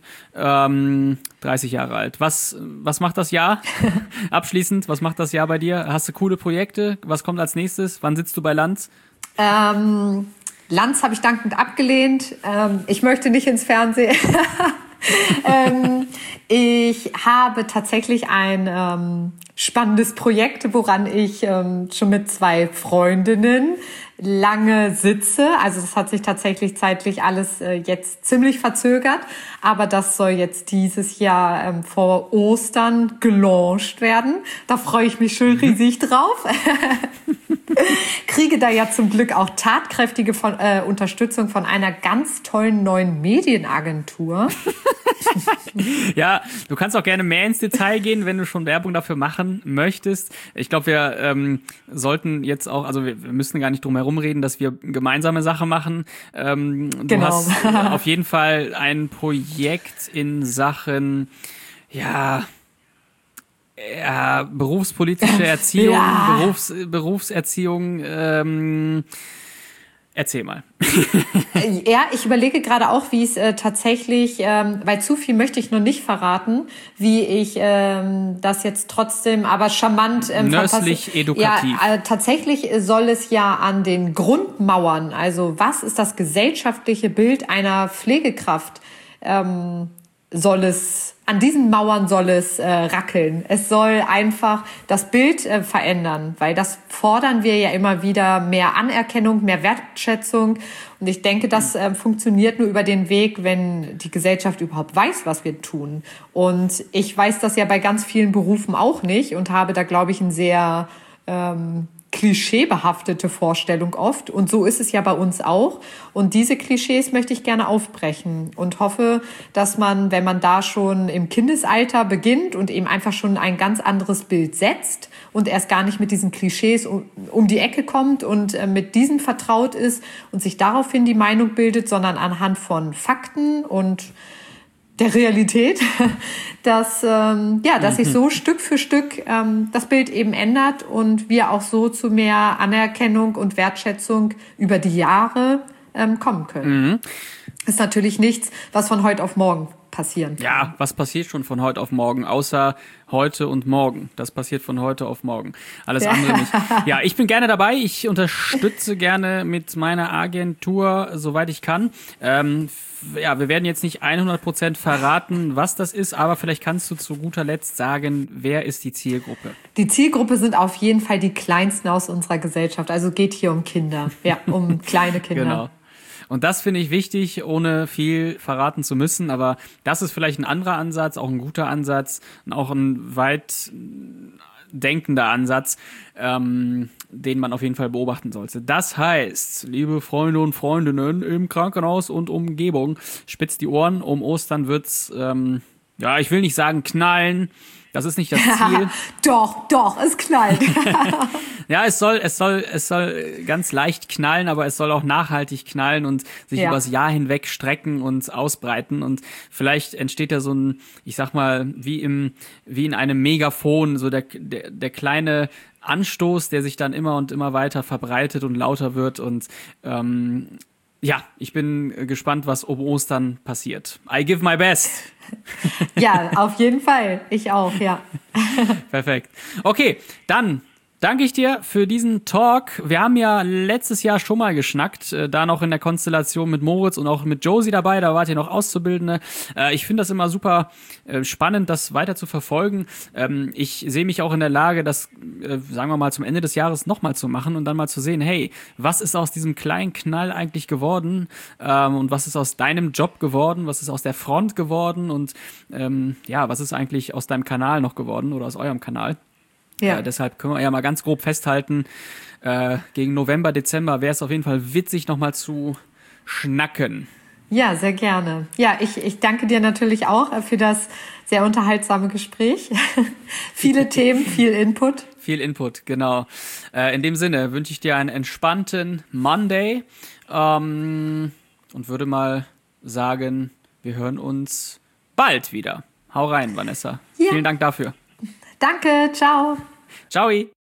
30 Jahre alt. Was macht das Jahr? Abschließend, was macht das Jahr bei dir? Hast du coole Projekte? Was kommt als nächstes? Wann sitzt du bei Lanz? Lanz habe ich dankend abgelehnt. Ich möchte nicht ins Fernsehen. Ich habe tatsächlich ein spannendes Projekt, woran ich schon mit 2 Freundinnen lange sitze. Also das hat sich tatsächlich zeitlich alles jetzt ziemlich verzögert. Aber das soll jetzt dieses Jahr vor Ostern gelauncht werden. Da freue ich mich schon riesig drauf. Kriege da ja zum Glück auch tatkräftige Unterstützung von einer ganz tollen neuen Medienagentur. Ja, du kannst auch gerne mehr ins Detail gehen, wenn du schon Werbung dafür machen möchtest. Ich glaube, wir sollten jetzt auch, also wir müssen gar nicht drum herum reden, dass wir gemeinsame Sachen machen. Du hast auf jeden Fall ein Projekt in Sachen, berufspolitische Erziehung, Berufserziehung, erzähl mal. Ja, ich überlege gerade auch, wie es tatsächlich, weil zu viel möchte ich noch nicht verraten, wie ich das jetzt trotzdem aber charmant nördlich edukativ. Ja, tatsächlich soll es ja an den Grundmauern, also was ist das gesellschaftliche Bild einer Pflegekraft, an diesen Mauern soll es rackeln. Es soll einfach das Bild verändern, weil das fordern wir ja immer wieder, mehr Anerkennung, mehr Wertschätzung. Und ich denke, das funktioniert nur über den Weg, wenn die Gesellschaft überhaupt weiß, was wir tun. Und ich weiß das ja bei ganz vielen Berufen auch nicht und habe da, glaube ich, ein sehr klischeebehaftete Vorstellung oft. Und so ist es ja bei uns auch. Und diese Klischees möchte ich gerne aufbrechen und hoffe, dass man, wenn man da schon im Kindesalter beginnt und eben einfach schon ein ganz anderes Bild setzt und erst gar nicht mit diesen Klischees um die Ecke kommt und mit diesen vertraut ist und sich daraufhin die Meinung bildet, sondern anhand von Fakten und der Realität, dass sich so Stück für Stück das Bild eben ändert und wir auch so zu mehr Anerkennung und Wertschätzung über die Jahre kommen können. Ist natürlich nichts, was von heute auf morgen passieren kann. Ja, was passiert schon von heute auf morgen, außer heute und morgen. Das passiert von heute auf morgen. Alles andere nicht. Ja, ich bin gerne dabei. Ich unterstütze gerne mit meiner Agentur, soweit ich kann. Wir werden jetzt nicht 100% verraten, was das ist, aber vielleicht kannst du zu guter Letzt sagen, wer ist die Zielgruppe? Die Zielgruppe sind auf jeden Fall die Kleinsten aus unserer Gesellschaft. Also geht hier um Kinder, um kleine Kinder. Genau. Und das finde ich wichtig, ohne viel verraten zu müssen. Aber das ist vielleicht ein anderer Ansatz, auch ein guter Ansatz und auch ein weit denkender Ansatz. den man auf jeden Fall beobachten sollte. Das heißt, liebe Freunde und Freundinnen im Krankenhaus und Umgebung, spitzt die Ohren. Um Ostern wird's, ich will nicht sagen knallen. Das ist nicht das Ziel. Doch, es knallt. Ja, es soll ganz leicht knallen, aber es soll auch nachhaltig knallen und sich übers Jahr hinweg strecken und ausbreiten. Und vielleicht entsteht da so ein, ich sag mal, wie in einem Megafon, so der kleine Anstoß, der sich dann immer und immer weiter verbreitet und lauter wird. Und ich bin gespannt, was um Ostern passiert. I give my best. Ja, auf jeden Fall. Ich auch, ja. Perfekt. Okay, dann danke ich dir für diesen Talk. Wir haben ja letztes Jahr schon mal geschnackt, da noch in der Konstellation mit Moritz und auch mit Josie dabei, da wart ihr noch Auszubildende. Ich finde das immer super spannend, das weiter zu verfolgen. Ich sehe mich auch in der Lage, das, sagen wir mal, zum Ende des Jahres nochmal zu machen und dann mal zu sehen, hey, was ist aus diesem kleinen Knall eigentlich geworden und was ist aus deinem Job geworden, was ist aus der Front geworden und was ist eigentlich aus deinem Kanal noch geworden oder aus eurem Kanal? Ja. Deshalb können wir ja mal ganz grob festhalten, gegen November, Dezember wäre es auf jeden Fall witzig, nochmal zu schnacken. Ja, sehr gerne. Ja, ich danke dir natürlich auch für das sehr unterhaltsame Gespräch. Viele Themen, viel Input. Viel Input, genau. In dem Sinne wünsche ich dir einen entspannten Monday und würde mal sagen, wir hören uns bald wieder. Hau rein, Vanessa. Ja. Vielen Dank dafür. Danke, ciao. Ciao.